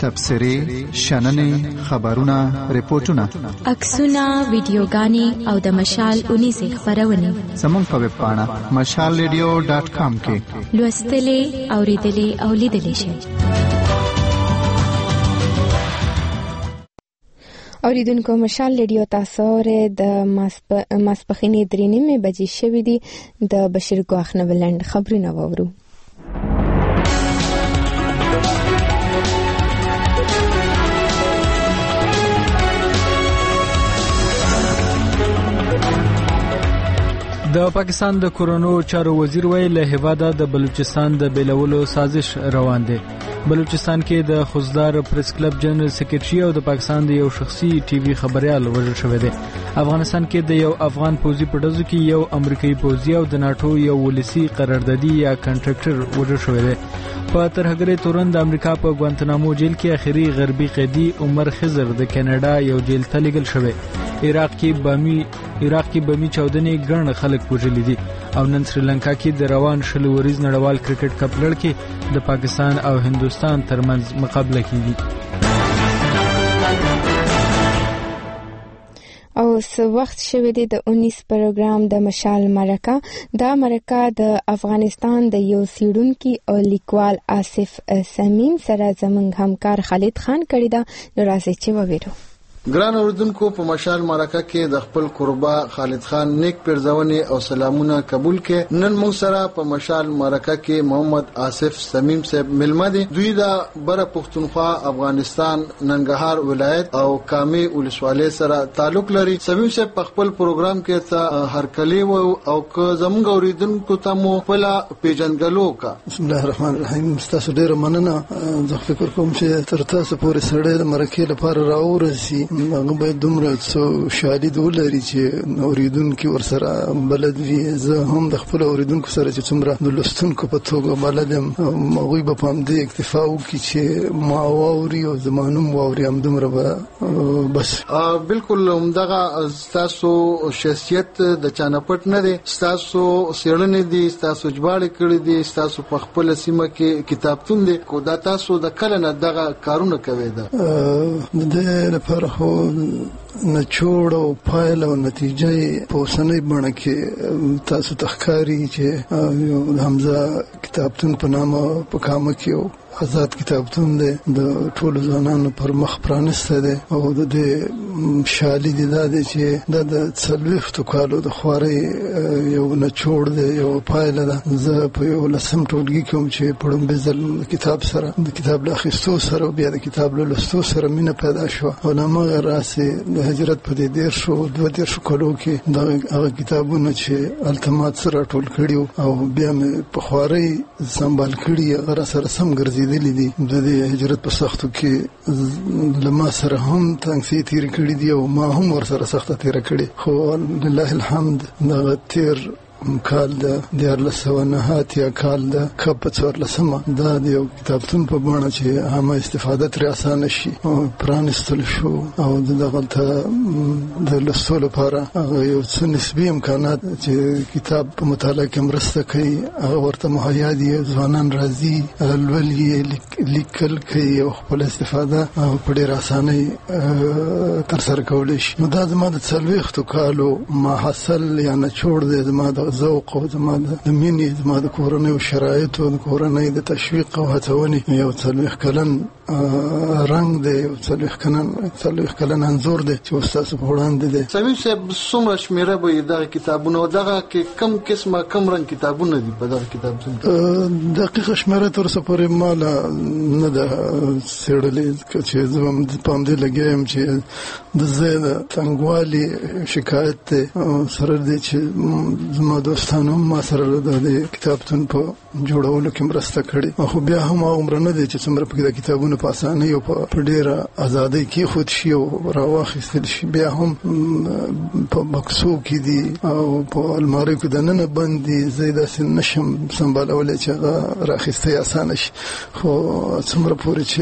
تبصرې شننې خبرونه ریپورتونه عکسونه ویډیوګانې او د مشال اونیزې خبرونه زموږ په ویب پاڼه مشال ریډیو ډاټ کام کې لوستلې اوریدلې او لیدلې شئ. اوریدونکو مشال ریډیو تاسو ورې د ماسپخینې درې نیمې بجې شوې دي. د بشیر ګواخ نولند خبرونه وورو. د پاکستان د کورونو چارو وزیر ویل له هواده د بلوچستان د بیلولو سازش روان دی. بلوچستان کې د خوزدار پریس کلب جنرال سیکریټري او د پاکستان د یو شخصي ټي وي خبريال وژل شوی دی. افغانستان کې د یو افغان پوځي په ډزو کې یو امریکایي پوځي او د ناتو یو ولسی قراردادي یا کنټراکټر وژل شوی دی. په ترهګرۍ تورن د امریکا په ګوانتنامو جیل کې اخیری غربي قیدی عمر خضر د کینیډا یو جیل ته لیږل شوی. عراق کې بامي عراق کې بامي چاودنې ګڼ خلک وژلي دي او نن سریلانکا کې د روان شل ورځ نړیوال کرکټ کپ لړ کې د پاکستان او هندوستان ترمنځ مقابله کیږي. او څه وخت شوه دی د اونیس پروګرام د مشال مرکه. دا مرکه د افغانستان د یو سیډونکي او لیکوال آصف سمیم سره زمونږ همکار خالد خان کړی دا. نو راځي چې وګورو. ګران اوردونکو په مشال مرکه کې د خپل قربا خالد خان نیک پرځونې او سلامونه قبول کړي. نن موږ سره په مشال مرکه کې محمد آصف سمیم صاحب ملما دي. دوی د بره پښتونخوا افغانستان ننګرهار ولایت او کامې ولسوالۍ سره تعلق لري. سمیم صاحب په خپل پروګرام کې ته هرکلی و او که زموږ اوریدونکو ته مو خپل پیژنګلو کا. بسم الله الرحمن الرحیم. تاسو ډیر مننه. زه فکر کوم چې تر تاسو پورې سړی مرکه لپاره راورسي هغه باید دومره څو شالید ولري چې اوریدونکو ورسره بلد وي. زه هم د خپل اوریدونکو سره چې څومره د لوستونکو په توګه بلدم هغوی به په همدې اکتفا وکړي چې ما واوري او زمانوم واوري هم دومره به بس. بالکل همدغه ستاسو شخصیت د چانپټ نه دی. ستاسو سیړنې دي، ستاسو جوړې کړې دي، ستاسو په خپل سیمه کې کتابتون دی. کو دا تاسو د کله نه دغه کارونه کوي ده د لپاره خو نچوړ او پایل او نتیجه په اوسنۍ بڼه کې تاسو تخکاری چې حمزه کتابتون په نامه په کامه کې آزاد کتابتون دی د ټولو ځوانانو پر مخ پرانسته دی او د شالي دی دا دی چې د څلوېښتو کالو د خوارۍ یو نچوړ دی، یو پایله ده. زه په یو لسم ټولګي کې وم چې په لومړي ځل کتاب سره د کتاب له اخیستو سره بیا د کتاب له لوستو سره مینه پیدا شوه او له هماغه راسې د هجرت په دې دېرشو دوه دېرشو کالو کې دغه هغه کتابونه چې هلته ما څه راټول کړي او بیا مې په خوارۍ سمبال کړي هغه راسره سم ګرځي دلی دي. د دې هجرت په سختو کې لما سره هم تنګسي تیر کړی دی او ما هم ور سره سخته تیر کړی. خو لله الحمد دا تیر کال د دیارلس سوه نهه اتیا کال د کب په څوارلسمه دا د یو کتابتون په بڼه چې عامه استفاده ترې اسانه شي پرانستل شو او دغلته د لوستلو لپاره هغه یو څه نسبي امکانات چې کتاب په مطالعه کې مرسته کوي هغه ورته مهیا دي. ځوانان راځي لولي لیکل کوي او خپل استفاده په ډېر اسانۍ ترسره کولی شي. نو دا زما د څلوېښتو کالو محصل یا نچوړ دی، زما د ذوق او زما د مینې، زما د کورنۍ او شرایطو د کورنۍ د تشویق او هڅونې یو څلوېښت کلن رنګ دی، یو څلوېښت کلن څلوېښت کلن انځور دی چې ستاسو په وړاندې دی. سمیم صاحب څومره شمېره به دغه کتابونه او دغه کې کم قسمه کم رنګ کتابونه دي په دغه کتابتون کې؟ دقیقه شمېره تر اوسه پورې ما نه ده څېړلې چې زه هم په همدې لګیا یم چې د ځای د تنګوالي شکایت دی سره دی چې زما دوستانو هم ما سره د کتابتون په جوړولو کې مرسته کړې. خو بیا هم هغومره نه دی چې څومره پکې د کتابونو په اسانۍ او په ډېره ازادۍ کېښود شي او راواخیستل شي. بیا هم په بکسو کې دي او په الماریو کې دننه بند دي. زه یې داسې نشم سمبالولی چې هغه راخیستی اسانه شي. خو څومره پورې چې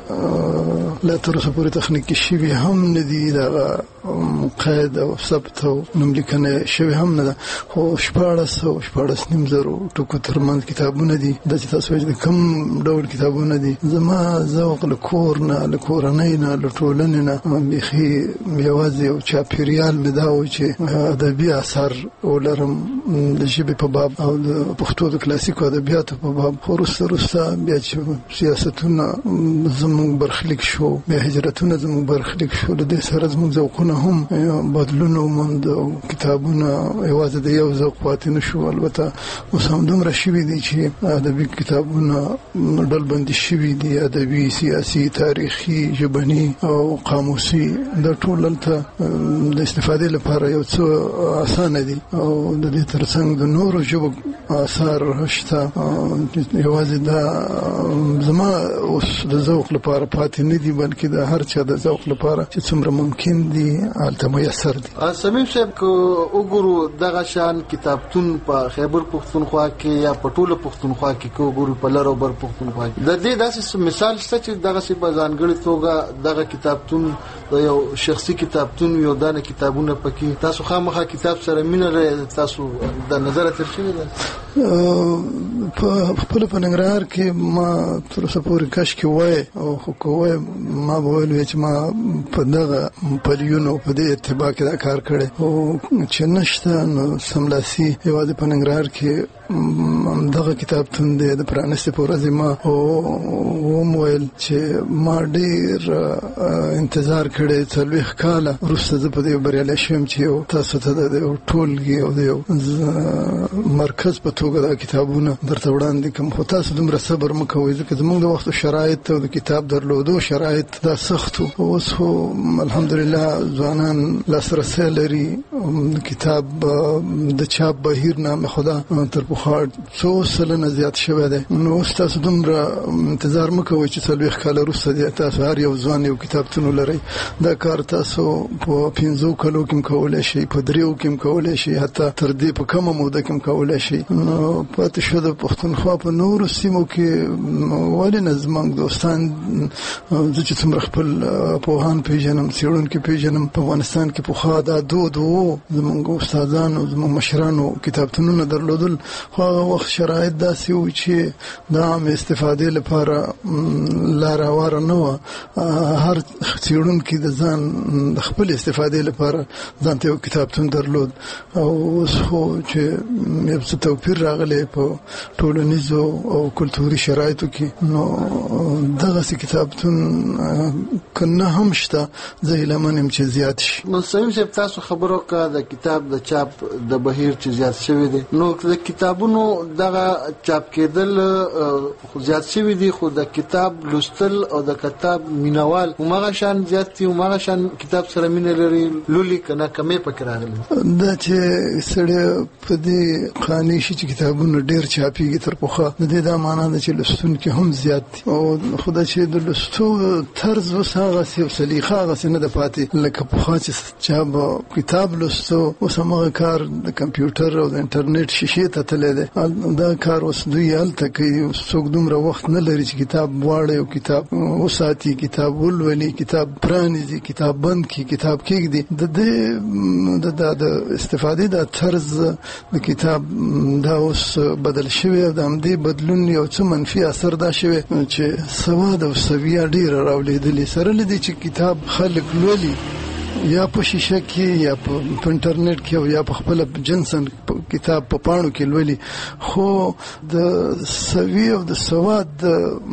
لا تر اوسه پورې تخنیکي شوي هم نه دي، دغه قید او ثبت او نوملیکنه شوي هم نه ده. خو شپاړس او شپاړس نیم زرو ټکو ترمنځ کتابونه دي. د چې تاسو د کم ډول کتابونه دي. زما ذوق له کور نه له کورنۍ نه له ټولنې نه بیخي یوازې یو چاپېریال مې دا و چې ادبي اثر ولرم د ژبې په باب او د پښتو د کلاسیکو ادبیاتو په باب. خو وروسته وروسته بیا چې سیاستونه زموږ برخلیک شو، بیا هجرتونه زموږ برخلیک شو، د دې سره زموږ ذوقونه هم بدلون وموند او کتابونه یوازې د یو ذوق پاتې نه شو. البته اوس هم دومره شوي دي چې ادبي کتابونه ډلبندي شوي دي، ادبي، سیاسي، تاریخي، ژبني او قاموسي. د ټول دلته د استفادې لپاره یو څه اسانه دي او د دې ترڅنګ د نورو ژبو آثار شته. یوازې دا زما اوس د ذوق لپاره پاتې نه دي، بلکې د هر چا د ذوق لپاره چې څومره ممکن دي هلته میسر دي. سمیم صاحب که وګورو دغه شان کتابتون په خیبر پښتونخوا کې یا په ټوله پښتونخوا کې که وګورو په لر او بر پښتونخوا کې د دې داسې مثال شته چې دغه څه په ځانګړې توګه دغه کتابتون د یو شخصي کتابتون یو دانه کتابونه پکې تاسو خامخا کتاب سره مینه لرئ، تاسو د نظر تر شوی ده؟ په خپل په ننګرهار کې ما تر اوسه پورې کش کې وای او خو کوی ما به ویل چې ما په دغه پلیونو په دې اتباع کې دا کار کړی او چې نشته نو سملاسي یوازې په ننګرهار کې دغه کتابتون دی د پرانستې په ورځ ما ومویل چې ما ډېر انتظار کړی څلوېښت کاله وروسته زه په دې بریالی شوم چې یو تاسو ته د یو ټولګي او د یو مرکز په توګه دا کتابونه درته وړاندې کړم. خو تاسو دومره صبر مه کوئ ځکه زموږ د وخت شرایط او د کتاب درلودو شرایط دا سخت و. اوس خو الحمدلله ځوانان لاسرسی لري د کتاب د چاپ بهیر نامه خدا تر پخوا څو سلنه زیات شوی دی. نو اوس تاسو دومره انتظار مه کوئ چې څلوېښت کاله وروسته تاسو هر یو ځوان یو کتابتون ولرئ. دا کار تاسو په پنځو کالو کې هم کولی شئ، په دریو کې هم کولی شئ، حتی تر دې په کمه موده کې هم کولی شئ. نو پاتې شو د پښتونخوا په نورو سیمو کې ولې نه زموږ دوستان زه چې څومره خپل پوهان پیژنم، څېړونکي پیژنم، په افغانستان کې پخوا دا دود و زموږ استادانو زموږ مشرانو کتابتونونه درلودل. خو هغه وخت شرایط داسې وو چې د عامې استفادې لپاره لاره هواره نه وه. هر څېړونکي د ځان د خپل استفادې لپاره ځان ته یو کتابتون درلود. او اوس خو چې یو څه توپیر راغلی په ټولنیزو او کلتوري شرایطو کې، نو دغسې کتابتون که نه هم شته زه هیلهمن یم چې زیات شي. نو سمیم صاحب تاسو خبرو که د کتاب د چاپ د بهیر چې زیات شوی دی، نو د کتابونو دغه چاپ کېدل زیات شوی دی، خو د کتاب لوستل او د کتاب مینوال هماغه شان زیات دي، هماغه شان کتاب سره مینه لري لولي که نه کمې پکې راغلي. دا چې سړی په دې قانع شي چې کتابونه ډېر چاپېږي تر پخوا، د دې دا معنا ده چې لوستونکي هم زیات دي. او خو دا چې د لوستو طرز اوس هغسې او سلیقه هغسې نه ده پاتې لکه پخوا چې چا به کتاب لوستو. اوس هماغه کار د کمپیوټر او د انټرنیټ شیشې ته تللی دی. دا کار اوس دوی هلته کوي. اوس څوک دومره وخت نه لري چې کتاب واړی او کتاب وساتي، کتاب ولولي، کتاب پرانیزي، کتاب بند کړي، کتاب کېږدي. د دې د استفادې د طرز د کتاب دا اوس بدل شوی او د همدې بدلون یو څه منفي اثر دا شوی چې سواد او سویه ډېره راولېدلې سره له دې چې کتاب خلک لولي یا په شیشه کې یا په انټرنیټ کې او یا په خپل جنسن کتاب په پاڼو کې لولي. خو د سوي او د سواد د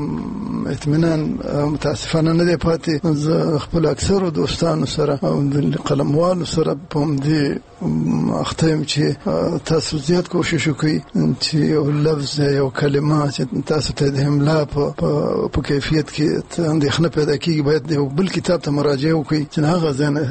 اطمینان متاسفانه نه دی پاتې. زه خپل اکثرو دوستانو سره او د قلموالو سره په همدې اخته یم چې تاسو زیات کوشش وکړئ چې یو لفظ یو کلمه چې تاسو ته د املا په کیفیت کې اندېښنه پیدا کېږي باید یو بل کتاب ته مراجعه وکړئ چې هغه ځان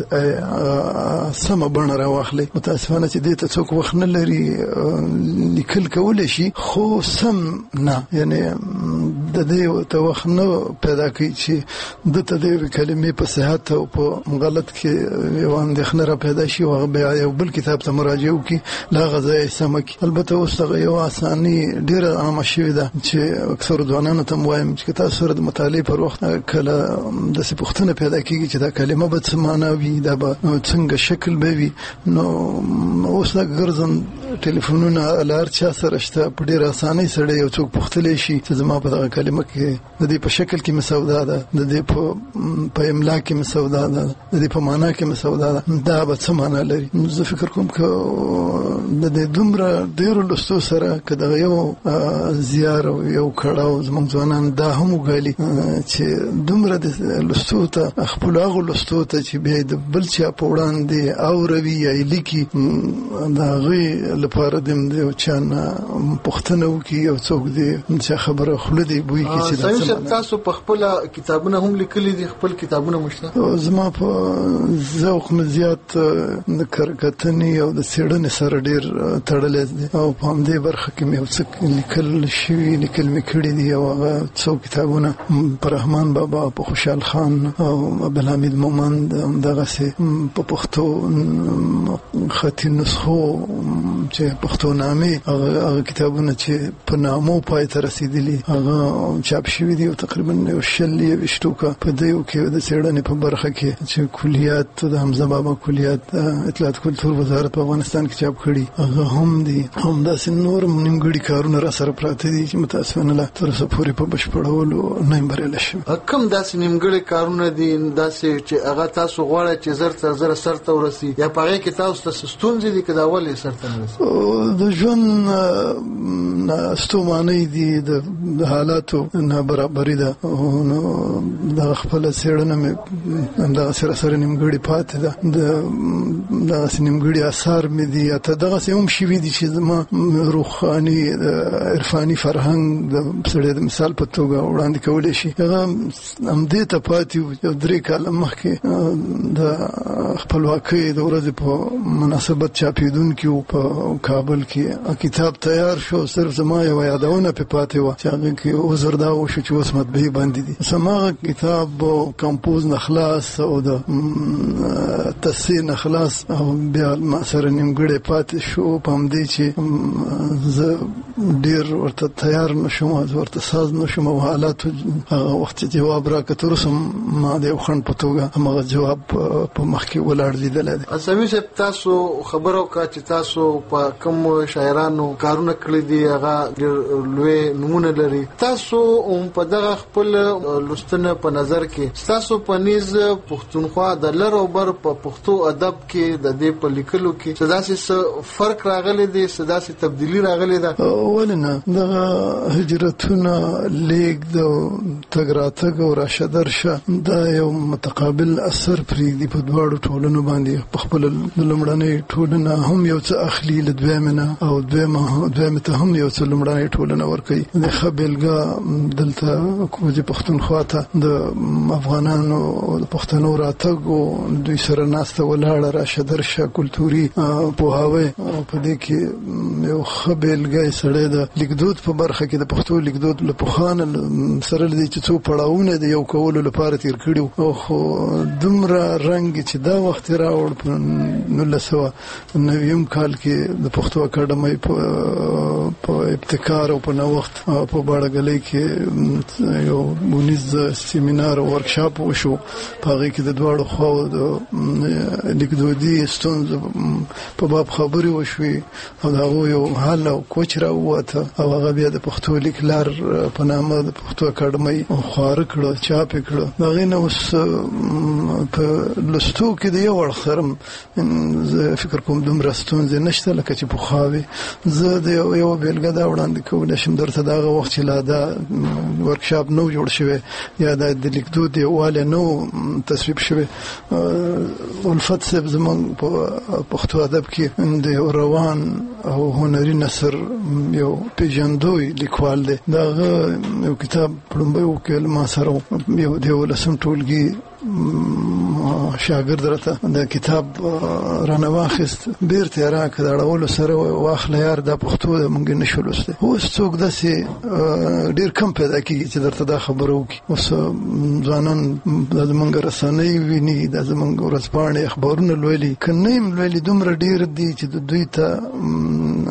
سمه بڼه راواخلئ. متاسفانه چې دې ته څوک وخت نه لري. لیکل کولی شي خو سم نه، یعنی د دې ته وخت نه پیدا کوي چې دته د کلمې په صحت او په غلط کې یو اندېښنه را پیدا شي او هغه بیا یو بل کتاب ته مراجعه وکړي لا غځای سمه کړي. البته اوس هغه یو اساني ډېره عامه شوې ده چې اکثرو ځوانانو ته م وایم چې تاسو سره د مطالعې پر وخت کله داسې پوښتنه پیدا کېږي چې دا کلمه به څه معنا وي، دا به څنګه شکل به وي. نو اوس دا ګرځن ټلیفونونه الار چا سره شته په ډیر اسانۍ سره یو څوک پوښتلی شي چې زما په دغه کلمه کې د دې په شکل کې مسودا ده د دې په په املا کې مسودا ده د دې په معنا کې مسودا ده دا به څه معنا لري. زه فکر کوم چې د دې دومره ډیرو لوستو سره که دغه یو زیار او یو کړهو زموږ ځوانان دا هم وګالي چې دومره د لوستو ته خپل هغه لوستو ته چې بیا د بل چا په وړاندې اوروي یا لیکي د هغې لپاره د یو چا نه پوښتنه وکړي یو څوک دی چې خبره خوله دی بوی کې چې دا څه تاسو په خپل کتابونه هم لیکلي دي خپل کتابونه مشته زما په ذوق مې زیات د کارکتنې او د څېړنې سره ډېر تړلی دی او په همدې برخه کې مې یو څه لیکل شوي لیکل مې کړي دي او هغه څو کتابونه په رحمان بابا په خوشحال خان او عبدالحمید مومند همدغسې په پښتو خطي نسخو چې پښتو نامې هغه کتابونه چې په نامو پای ته رسېدلي هغه چاپ شوي دي او تقریبا یو شل یویشت ټوکه په دیو کې د څېړنې په برخه کې چې کلیات د حمزه بابا کلیات اطلاعات کلتور وزارت په افغانستان کې چاپ کړي هغه هم دي. همداسې نور نیمګړي کارونه را سره پراته دي چې متاسفانه لا تر اوسه پورې په بشپړولو نه یم بریالی شوی. کوم داسې نیمګړي کارونه دي داسې چې هغه تاسو غواړئ چې زر تر زره سرته ورسي یا په هغې کې تاسو ته ستونزې دي که دا ولې سرته نه رسي؟ د ژوند ستومانۍ دي د حالاتو نابرابري ده نو دغه خپله څېړنه مې همدغسې را سره نیمګړې پاتې ده دغسې نیمګړي اثار مې دي یا ته دغسې هم شوي دي چې زما روحاني عرفاني فرهنګ د سړی د مثال په توګه وړاندې کولی شي هغه همدې ته پاتې و. یو درې کاله مخکې د خپلواکۍ د ورځې په مناسبت چاپېدونکي و په کابل کې کتاب تیار شو صرف زما یوه یادونه پې پاتې وه چې هغې کې عذر دا وشو چې اوس مطبعې بندې دي. هماغه کتاب کمپوز نه خلاص او د تصحیح نه خلاص او بیا ما سره نیمګړی پاتې شو په همدې چې زه ډېر ورته تیار نه شوم زه ورته ساز نه شوم او حالاتو هغه وخت چې جواب راکړه تر اوسه ما د یو خنډ په توګه هماغه جواب په مخ کې ولاړ لیدلی دی. سمیع صاحب تاسو خبره وکړه چې تاسو په کوم شاعرانو کارونه کړي دي هغه ډېر لوی نومونه لري. تاسو په دغه خپل لوستنه په نظر کې تاسو په نیز پښتونخوا د لر او بر په پښتو ادب کې د دې په لیکلو کې څه داسې فرق راغلی دی څه داسې تبدیلي راغلی ده؟ ولې نه دغه هجرتونه لیږد او تګ راتګ او راشه درشه دا یو متقابل اثر پرېږدي په دواړو ټولنو باندې. په خپله د لومړنۍ ټولنه هم یو څه اخلي له دویمې نه او دویمې ته هم یو څه لومړنۍ ټولنه ورکوي. د ښه بېلګه دلته کوزي پښتونخوا ته د افغانانو او د پښتنو راتګ او دوی سره ناسته ولاړه راشه درشه کلتوري پوهاوی او په دې کې یو ښه بېلګه یې سړی د لیکدود په برخه کې د پښتو لیکدود له پخوانه سره له دې چې څو پړاوونه د یو کولو لپاره تېر کړي او خو دومره رنګ چې دا وخت یې راوړ په نولس سوه نویم کال کې د پښتو اکاډمۍ په ابتکار او په نوښت په باړهګلۍ کې یو مونیز سیمینار او ورکشاپ وشو. په هغې کې د دواړو خواو د لیکدودي ستونزو په باب خبرې وشوې او د هغو یو حل او کوچ راووته او هغه بیا د پښتو لیکلار په نامه د پښتو اکاډمۍ خواره کړه چاپ یې کړه. د هغې نه اوس په لوستو کې د یو اړخ سره زه فکر کوم دومره ستونزې نشته لکه چې پخوا وې. زه د یوه بېلګه دا وړاندې کولی شم درته د هغه وخت چې لا دا ورکشاپ نو جوړ شوی یا د لیکدود یووالی نو تصویب شوی. الفت صاحب زموږ په پښتو ادب کې د یو روان او هنري نثر یو پیژندوی لیکوال دی. د هغه یو کتاب لومړی وکیل ما سره یو د یولسم ټولګي شاګرد راته د کتاب رانه واخیست بیرته یې راکړه د اړولو سره واخله یار دا پښتو ده موږ یې نشو لوستی. اوس څوک داسې ډېر کم پیدا کېږي چې درته دا خبره وکړي. اوس ځوانان دا زموږ رسنۍ ویني دا زموږ ورځپاڼې اخبارونه لولي که نه یم لولي دومره ډېر دي چې د دوی ته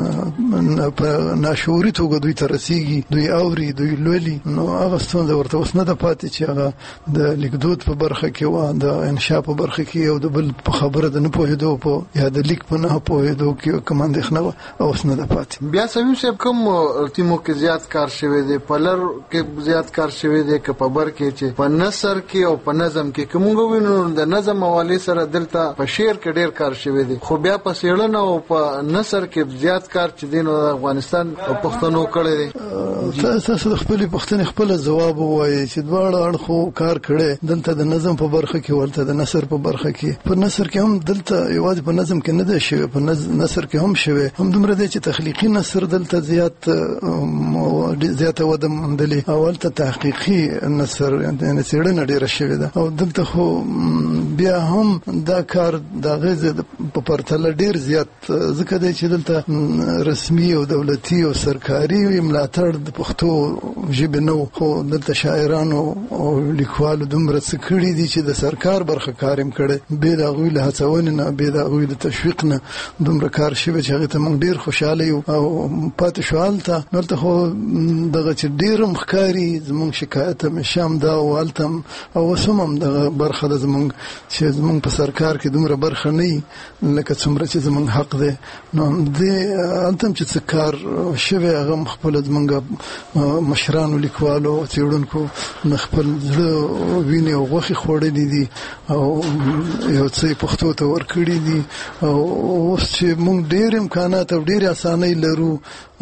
په ناشعوري توګه دوی ته رسیږي، دوی اوري، دوی لولي، نو هغه ستونزه ورته اوس نه ده پاتې چې هغه د لیکدود په برخه کې و، د انشاء په برخه کې او د بل په خبره د نه پوهېدو په یا د لیک په نه پوهېدو کې کوم اندېښنه وه، اوس نه ده پاتې. بیا سمیم صاحب کوم ټیمو کې زیات کار شوی دی؟ په لر کې زیات کار شوی دی که په بر کې چې په نثر کې او په نظم کې؟ که موږ ووینو د نظم حوالې سره دلته په شعر کې ډېر کار شوی دی، خو بیا په څېړنه او په نثر کې زیات کار چې دی نو د افغانستان او پښتنو کړی دی. تاسو د خپلې پوښتنې خپله ځواب ووایئ چې دواړه اړخو کار کړی، دلته د نظم په برخه کې ولته د نثر په برخه کې. په نثر کې هم دلته یوازې په نظم کې نه دی شوی، په نثر کې هم شوی، هم دومره دی چې تخلیقي نثر دلته زیات زیاته وده موندلې، او هلته تحقیقي نثر یعنې څېړنه ډېره شوې ده. او دلته خو بیا هم دا کار د هغې په پرتله ډېر زیات ځکه دی چې دلته رسمي او دولتي او سرکاري ملاتړ د پښتو ژبې نه و، خو دلته شاعرانو او لیکوالو دومره څه کړي دي چې د سرکار برخه کار یې کړی، بې د هغوی له هڅونې نه، بې د هغوی له تشویق نه دومره کار شوی چې هغې ته موږ ډېر خوشحاله یو. او پاتې شو هلته نو هلته خو دغه چې ډېر هم ښکاري زموږ شکایت همیشه هم دا و، هلته هم او اوس هم دغه برخه ده زموږ چې زموږ په سرکار کې دومره برخه نه وي لکه څومره چې زموږ حق دی. نو همدې هلته هم چې څه کار شوی هغه هم خپله زموږ مشرانو لیکوالو او څېړونکو نه خپل زړه وینې او غوښې خوړلي دي او یو څه یې پښتو ته ورکړي دي. او اوس چې موږ ډېر امکانات او ډېرې اسانۍ لرو،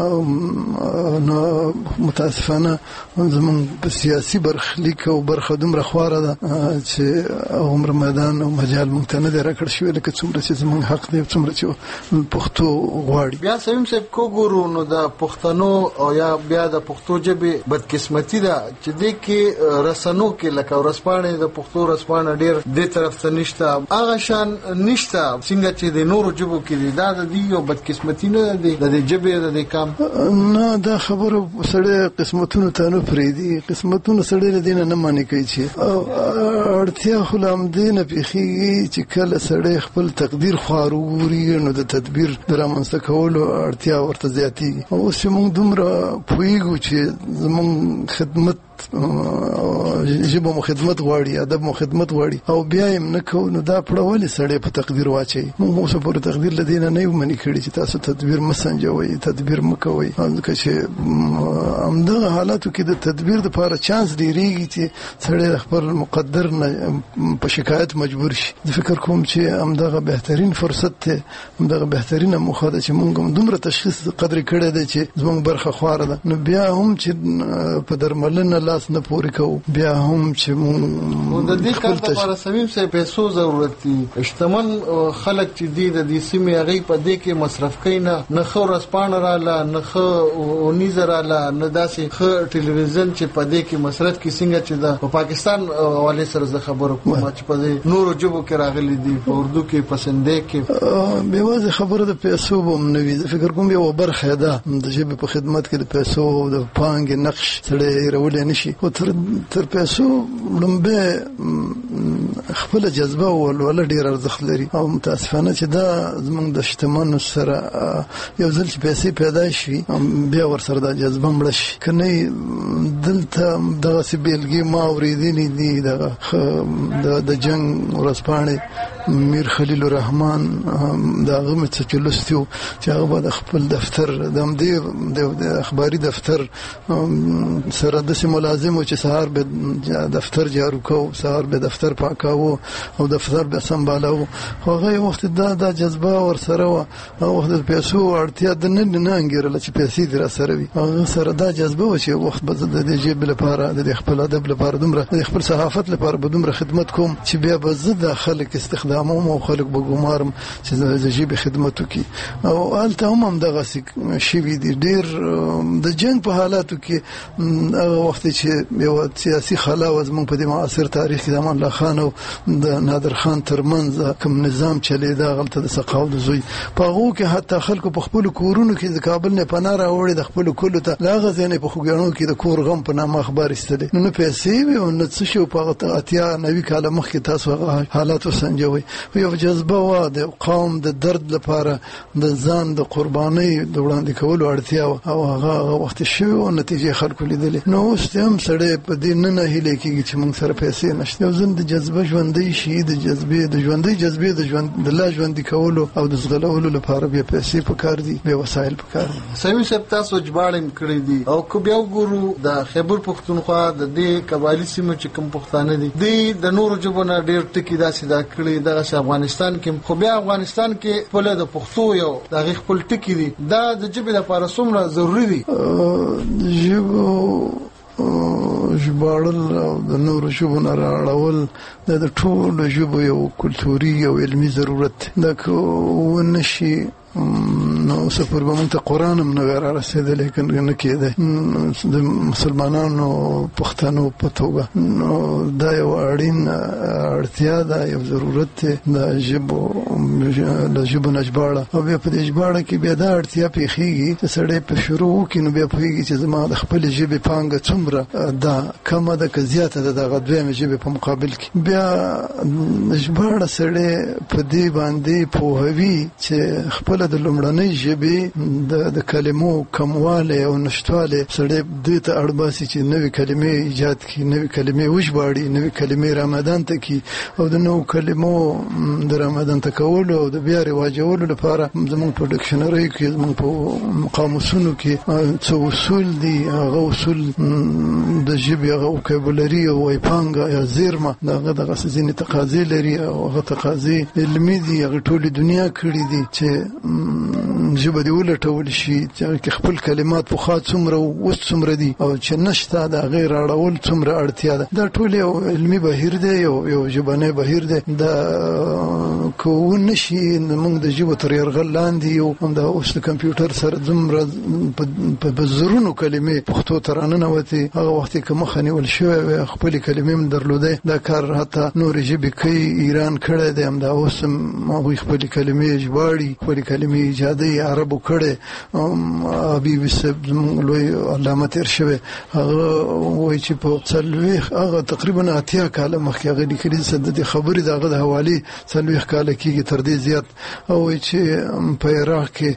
نو متاسفانه زموږ په سیاسي برخلیک او برخه دومره خواره ده چې عمر میدان او مجال موږ ته نه دی راکړل شوی لکه څومره چې زموږ حق دی، څومره چې پښتو غواړي. بیا سمیم صاحب کو ګورو نو د پښتنو او یا بیا د پښتو ژبې بدقسمتي ده چې دې کې رسنو کې لکه ورځپاڼې د پښتو ورځپاڼه ډېر دې طرف ته نشته، هغه شان نشته څنګه چې د نورو ژبو کې دي. دا د دې یو بدقسمتي نه ده د دې ژبې د دې کام نه. دا خبره سړی قسمتونو ته نه پرېږدي، قسمتونه سړی له دې نه نه معنی کوي چې اړتیا خو له همدې نه پېښېږي چې کله سړی خپل تقدیر خوار وګوري نو د تدبیر د رامنځته کولو اړتیا ورته زیاتېږي. اوس چې موږ دومره پوهېږو چې زموږ خدمت ژبه مو خدمت غواړي، ادب مو خدمت غواړي او بیا یې نه کوو، نو دا پړه ولې سړی په تقدیر واچوي؟ موږ اوسه پورې تقدیر له دې نه نه یو منې کړي چې تاسو تدبیر مه سنجوئ، تدبیر مه کوئ، ځکه چې همدغه حالاتو کې د تدبیر دپاره چانس ډېرېږي چې سړی خپل مقدر نه په شکایت مجبور شي. زه فکر کوم چې همدغه بهترین فرصت دی، همدغه بهترینه موخه ده چې موږ هم دومره تشخیص قدرې کړی دی چې زموږ برخه خواره ده، نو بیا هم چې په درملنه لاس نه پورې کوو، بیا هم چې موږ د دې کار لپاره سمیم صاحب پیسو ضرورت دي. شتمن خلک چې دي د دې سیمې هغې په دې کې مصرف کوي، نه نه ښه ورځپاڼه راله، نه ښه اونیزه راله، نه داسې ښه ټلویزیون چې په دې کې مصرف کړي څنګه چې د پاکستان حوالې سره زه خبره کوم چې په دې نورو ژبو کې راغلي دي، په اردو کې، په سندۍ کې. بېوازې خبره د پیسو به هم نه وي. زه فکر کوم یوه برخه ده د ژبې په خدمت کې د پیسو او د پانګې نقش سړی هېرولی نه شي، خو تر تر پیسو لومبی خپله جذبه او ولوله ډېر ارزښت لري. او متاسفانه چې دا زموږ د شتمنو سره یو ځل چې پیسې پیدا شي بیا ورسره دا جذبه مړه شي. که نه دلته دغسې بیلګې ما اورېدلي دي د جنګ ورځپاڼې میر خلیل الرحمن د هغه مې څه چې لوستي وو چې هغه به د خپل دفتر د همدې د اخباري دفتر سره داسې ملازم و چې سهار به دفتر جارو کوو، سهار به دفتر پاکاوه او دفتر به سنبالاوه. خو هغه یو وخت دا دا جذبه ورسره وه، هغه وخت د پیسو اړتیا د نه نه انګېرله چې پیسې دې راسره وي. هغه سره دا جذبه وه چې یو وخت به زه د دې ژبې لپاره، د دې خپل ادب لپاره، دومره د خپل صحافت لپاره به دومره خدمت کوم چې بیا به زه د خلک استخداموم او خلک به ګمارم چې د ژبې خدمت وکړي. او هلته هم همدغسې شوي دي. ډېر د جنګ په حالاتو کې هغه وخت دی چې یو سیاسي خلا و زموږ په دې معاصر تاریخ کې د امان الله خان او د نادر خان ترمنځ کوم نظام چلیدا غلطه د سقاو د زوی په هغه کې حتی خلکو په خپل کورونو کې د کابل نه پناه راوړي د خپل کولو ته لاغه ځنه په خوګانو کې د کور غم په نامه اخبار استلې نو پیسې وي او نو څه شو په اتیا نوي کال مخکې تاسو حالات وسنجوي یو جذبه و د قوم د درد لپاره د ځان د قرباني د وړاندې کولو اړتیا او هغه وخت شو او نتیجه خلکو لیدلې نو اوس هم سړی په دې نه نه هیله کېږي چې موږ سره پیسې نشته او زند جذبه ژوندۍ شي د جذبې د ژوندۍ جذبې د ژوند د لا ژوندۍ کولو او د زغلولو لپاره به پیسې پکار دي به وسایل پکار دي. سمي صاحب تاسو جباړم کړی دي او کو بیا ګورو د خیبر پختونخوا د دې قبایلی سیمو چې کوم پښتانه دي د نورو جبونه ډېر ټکی داسې دا کړی د افغانستان کې خو بیا افغانستان کې په له د پښتو یو د خپل ټکی دي دا د جبې لپاره څومره ضروری دي جبو ژباړل او د نورو ژبو نه راړول د ټولو ژبو یو کلتوري او علمي ضرورت دا کو نشي نو سفر به مونږ ته قرآن هم نه را رسېدلی که نه کېدی د مسلمانانو پښتنو په توګه نو دا یو اړین اړتیا ده یو ضرورت دی د ژبو د ژبو نه ژباړه او بیا په دې ژباړه کې بیا دا اړتیا پېښېږي چې سړی په شروع وکړي نو بیا پوهېږي چې زما د خپلې ژبې پانګه څومره ده کمه ده که زیاته ده د هغه دویمې ژبې په مقابل کې بیا ژباړه سړی په دې باندې پوهوي چې خپل د لومړنۍ ژبې د د کلمو کموالی او نشتوالی سړی دې ته اړ باسي چې نوې کلمې ایجاد کړي نوې کلمې وژباړي نوې کلمې رامدان ته کړي او د نوو کلمو د رامدان ته کولو او د بیا رواجولو لپاره زموږ په ډکشنریو کې زموږ په قاموسونو کې څه اصول دي هغه اصول د ژبې هغه وکیبولري او ویپانګه یا زیرمه د هغه دغسې ځینې تقاضې لري او هغه تقاضې علمي دي هغه ټولې دنیا کړي دي چې ژبه دې ولټول شي چې خپل کلمات پخوا څومره اوس څومره دي او چې نشته د هغې راړول څومره اړتیا ده دا ټول یو علمي بهیر دی یو یو ژبنی بهیر دی دا که ونه شي موږ د ژبو تر یرغل لاندې یو همدا اوس د کمپیوټر سره دومره په زرونو کلمې پښتو ته راننوتې هغه وخت کې مخه نیول شوی وی خپلې کلمې هم درلودی دا کار حتی نورې ژبې کوي ایران کړی دی همدا اوس هم هغوی خپلې کلمې ژباړي خپلې کلمې ایجادي عربو کړی حبیبي صاحب زموږ لوی علامه تېر شوی هغه وایي چې په څلوېښت هغه تقریبا اتیا کاله مخکې هغه لیکلي دي د دې خبرې د هغه د حوالې څلوېښت کاله کېږي تر دې زیات او وایي چې په عراق کې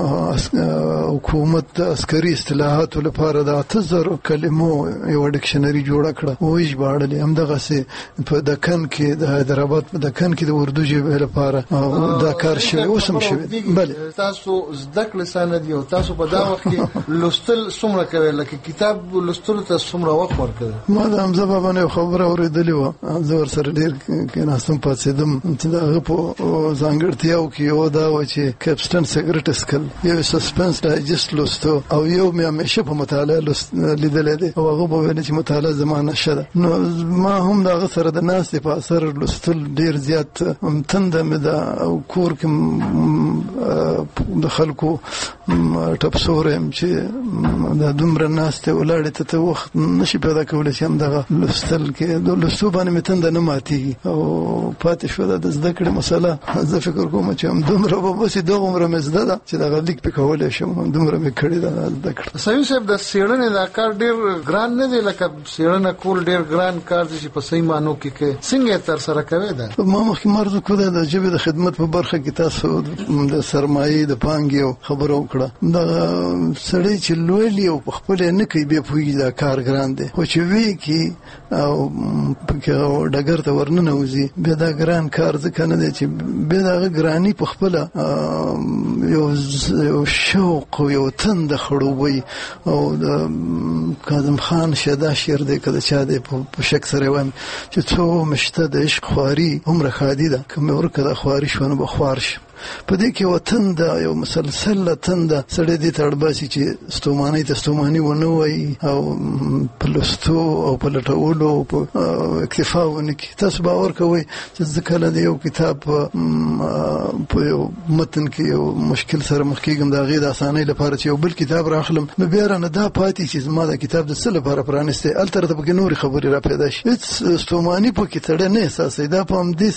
حکومت د عسکري اصطلاحاتو لپاره د اته زرو کلمو یوه ډکشنري جوړه کړه وایي ژباړلې همدغسې په دکن کې د حیدرآباد په دکن کې د اردو ژبې لپاره دا کار شوی اوس هم شوی بله تاسو زده کړې سند یو تاسو په دا وخت کې لوستل څومره کوي لکه کتاب لوستلو ته څومره وخت ورکړ ما د حمزه بابا نه خبره اورېدلې وه زه ورسره ډېر کېناستم پاڅېدم چې د هغه په ځانګړتیاو کې یو دا وه چې کیپسټن سګرټ څښل یو سسپنس ډایجسټ لوستو او یو مې همیشه په مطالعه لیدلی دی او هغه به ویل چې مطالعه زما نشه ده نو ما هم د هغه سره د ناستې په اثر لوستل ډېر زیات تنده مې ده او کور کې د خلکو ټپسور یم چې دا دومره ناستې ولاړې ته ته وخت نشي پیدا کولی چې همدغه لوستل کې د لوستو باندې مې تنده نه ماتېږي او پاتې شوه دا د زده کړې مسله زه فکر کوم چې همدومره به بسې دغومره مې زده ده چې دغه لیک پې کولی شم همدومره مې کړې ده زده کړه. سعید صاحب د څېړنې دا کار ډېر ګران نه دی لکه څېړنه کول ډېر ګران کار دی چې په صحیح معنو کې کې څنګه یې ترسره کوې ده ما مخکې عرض وکړه د ژبې د خدمت په برخه کې تاسو د سرمایې د پانګې او خبره وکړه دا سړی چې لولي او په خپل نه کوي بیا پوهېږي دا کار ګران دی خو چې وی کې او پکې ډګر ته ورننوځي بیا دا ګران کار ځکه نه دی چې بیا د هغه ګراني په خپله یو شوق او یو تنده خړوبوي او د کاظم خان شدا شعر دی که د چا دی په شک سره وایم چې څو مشته د عشق خواري هومره ښادي ده که مې ورکه دا خواري شوه نو به خوار شم په دې کې وطن دا یو مسلسل وطن دا سړی دې تړباسي چې ستوماني ته ستوماني ونه وای او په لستو او په لټولو په اکتفا ونه کی. تاسو باور کوئ چې ځکه له یو کتاب په یو متن کې یو مشکل سره مخ کېږم د هغې د اسانۍ لپاره چې یو بل کتاب راخلم نو بیا رانه دا پاتې چې زما دا کتاب د څه لپاره پرانیستی هلته راته پکې نورې خبرې را پیدا شي. هېڅ ستوماني پکې سړی نه احساسوي. دا په همدې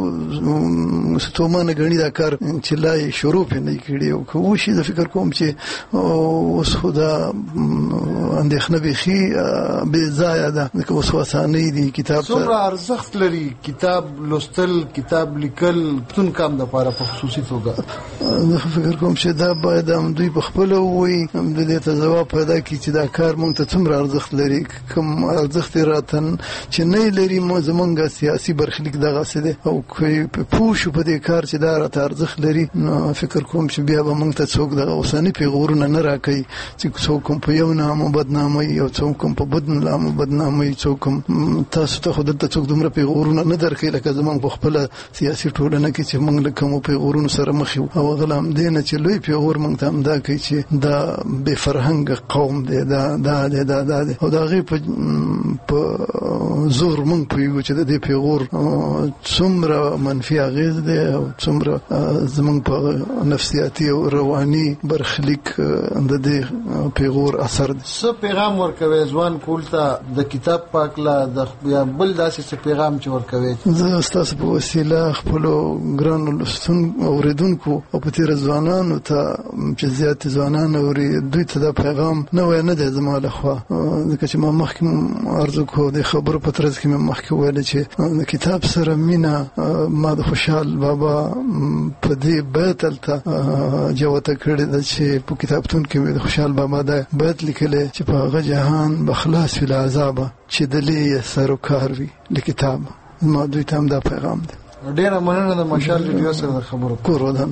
سړی ستومانه ګڼي دا کار چې لا یې شروع پرې نه کړي او که وشي زه فکر کوم چې اوس خو دا اندېښنه بیخي بې ځایه ده ځکه اوس خو اسانۍ دي. کتاب څومره ارزښت لري کتاب لوستل کتاب لیکل تون کام دپاره په خصوصي توګه؟ زه فکر کوم چې دا باید هم دوی په خپله ووایي د دې ته ځواب پیدا کړي چې دا کار موږ ته څومره ارزښت لري. کوم ارزښت یې راته چې نه لري زمونږ سیاسي برخلیک دغسې دی او که پوه شو په دې کار چې دا راته ارزښت لري نو فکر کوم چې بیا به موږ ته څوک دغه اوسني پیغورونه نه راکوي چې څوک هم په یو نامه بدناموي او څوک هم په بد نامه بدناموي. څوک هم تاسو ته خو دلته څوک دومره پیغورونه نه درکوي لکه زموږ په خپله سیاسي ټولنه کې چې موږ له کومو پیغورونو سره مخ یو او هغه له همدې نه چې لوی پیغور موږ ته همدا کوي چې دا بې فرهنګه قوم دی دا دا دی دا دا دی او د هغې په زور موږ پوهېږو چې د دې پیغور څومره منفي اغېز دی او څومره زموږ په نفسیاتي او رواني برخلیک د دې پیغور اثر دی. څه پیغام ورکوي ځوان کول ته د کتاب پاک له د یا بل داسې څه پیغام چې ورکوي؟ زه ستاسو په وسیله خپلو ګرانو لوستونکو اورېدونکو او په تېره ځوانانو ته چې زیات ځوانان اوري دوی ته دا پیغام نوی نه دی زما لخوا ځکه چې ما مخکې عرض وکړو د خبرو په ترڅ کې مې مخکې ویلې چې د کتاب سره مینه ما د خوشحال بابا په دې بیت هلته جوته کړې ده چې په کتابتون کې مې د خوشحال بابا دا بیت لیکلی چې په هغه جهان به خلاص وي له عذابه چې دلې یې سر و کار وي له کتابه. زما دوی ته هم دا پیغام دی. ډېره مننه د مشال ریډیو سره د خبرو کورو ده.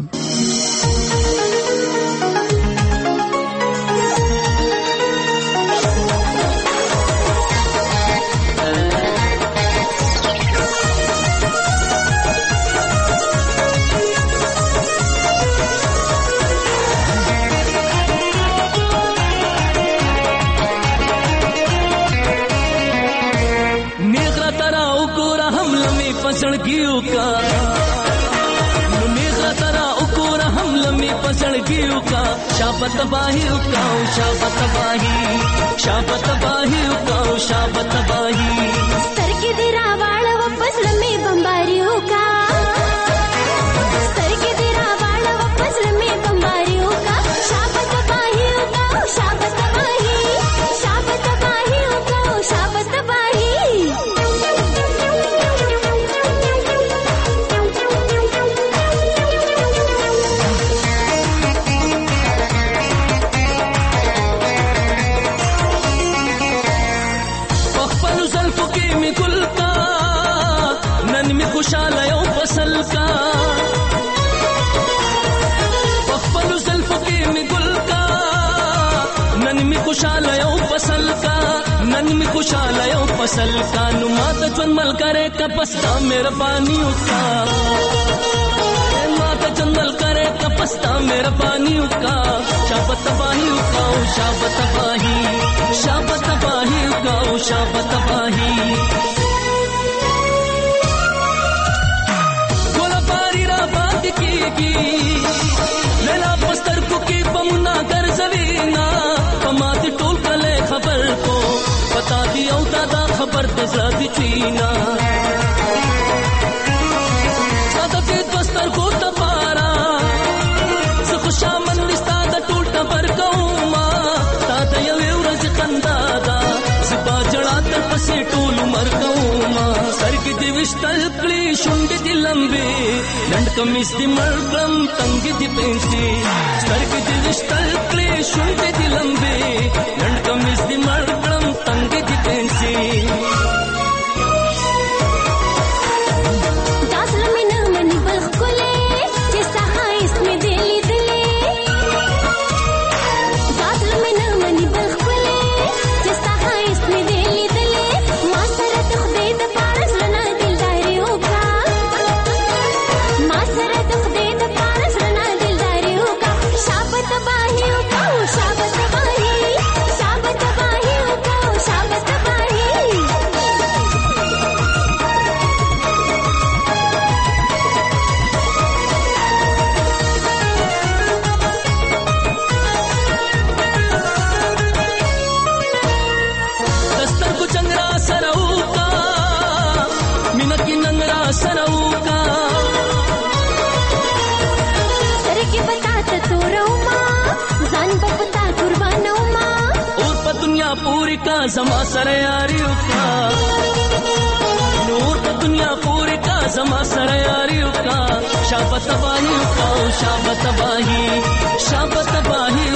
सड़कियों का मुनीगा तरा उकोर हम लम्बी पसड़कियों का शाबत बाही उकाओ शाबत बाही शाबत बाही उकाओ शाबत बाही सर के दिरा वाला वापस लम्बी बम्बारियों का सर के दिरा वाला वापस लम्बी बम्बारियों का शाबत बाही उकाओ शाबत बाही शाबत बाही उकाओ शाबत बाही खुशालयों फसल का पखपलु ज़ल्फ़ के में गुल का नन में खुशालयों फसल का नन में खुशालयों फसल का नुमात जन्मल करे कपस्ता मेरा पानी उका मात जन्मल करे कपस्ता मेरा पानी उका शाबत बाही उका शाबत बाही शाबत बाही उका शाबत बाही लेला पस्तर को की पमुना कर जवीना पमाती टोल कले खबर को बता दिया दादा खबर दजरादी चीना सादती पस्तर को तपारा सुखशा मंदिस्ता दा टूल टबर कौमा तादा यवेवरज कंदादा सिपा जड़ा तर पसे टोल मर कौमा सर की दिविष्टल क्ली शुंड दी लंबे लंड कमीज दी मरकम तंग दी पेंसी सर की दिविष्टल क्ली शुंड दी लंबे लंड कमीज दी मरकम तंग दी पेंसी दासल में न मनी बल्ख कोले जैसा हाँ इसमें दिली दिली दासल में न मनी बल्ख कोले जैसा हाँ इसमें दिली दिली मासरत खुदे द पारस लना दिलदारियों का मासरत खुदे द पारस پوری کا زما سره یاری وکا نور په دنیا پوری کا زما سره یاری وکا شابه تباہی وکا شابه تباہی شابه تباہی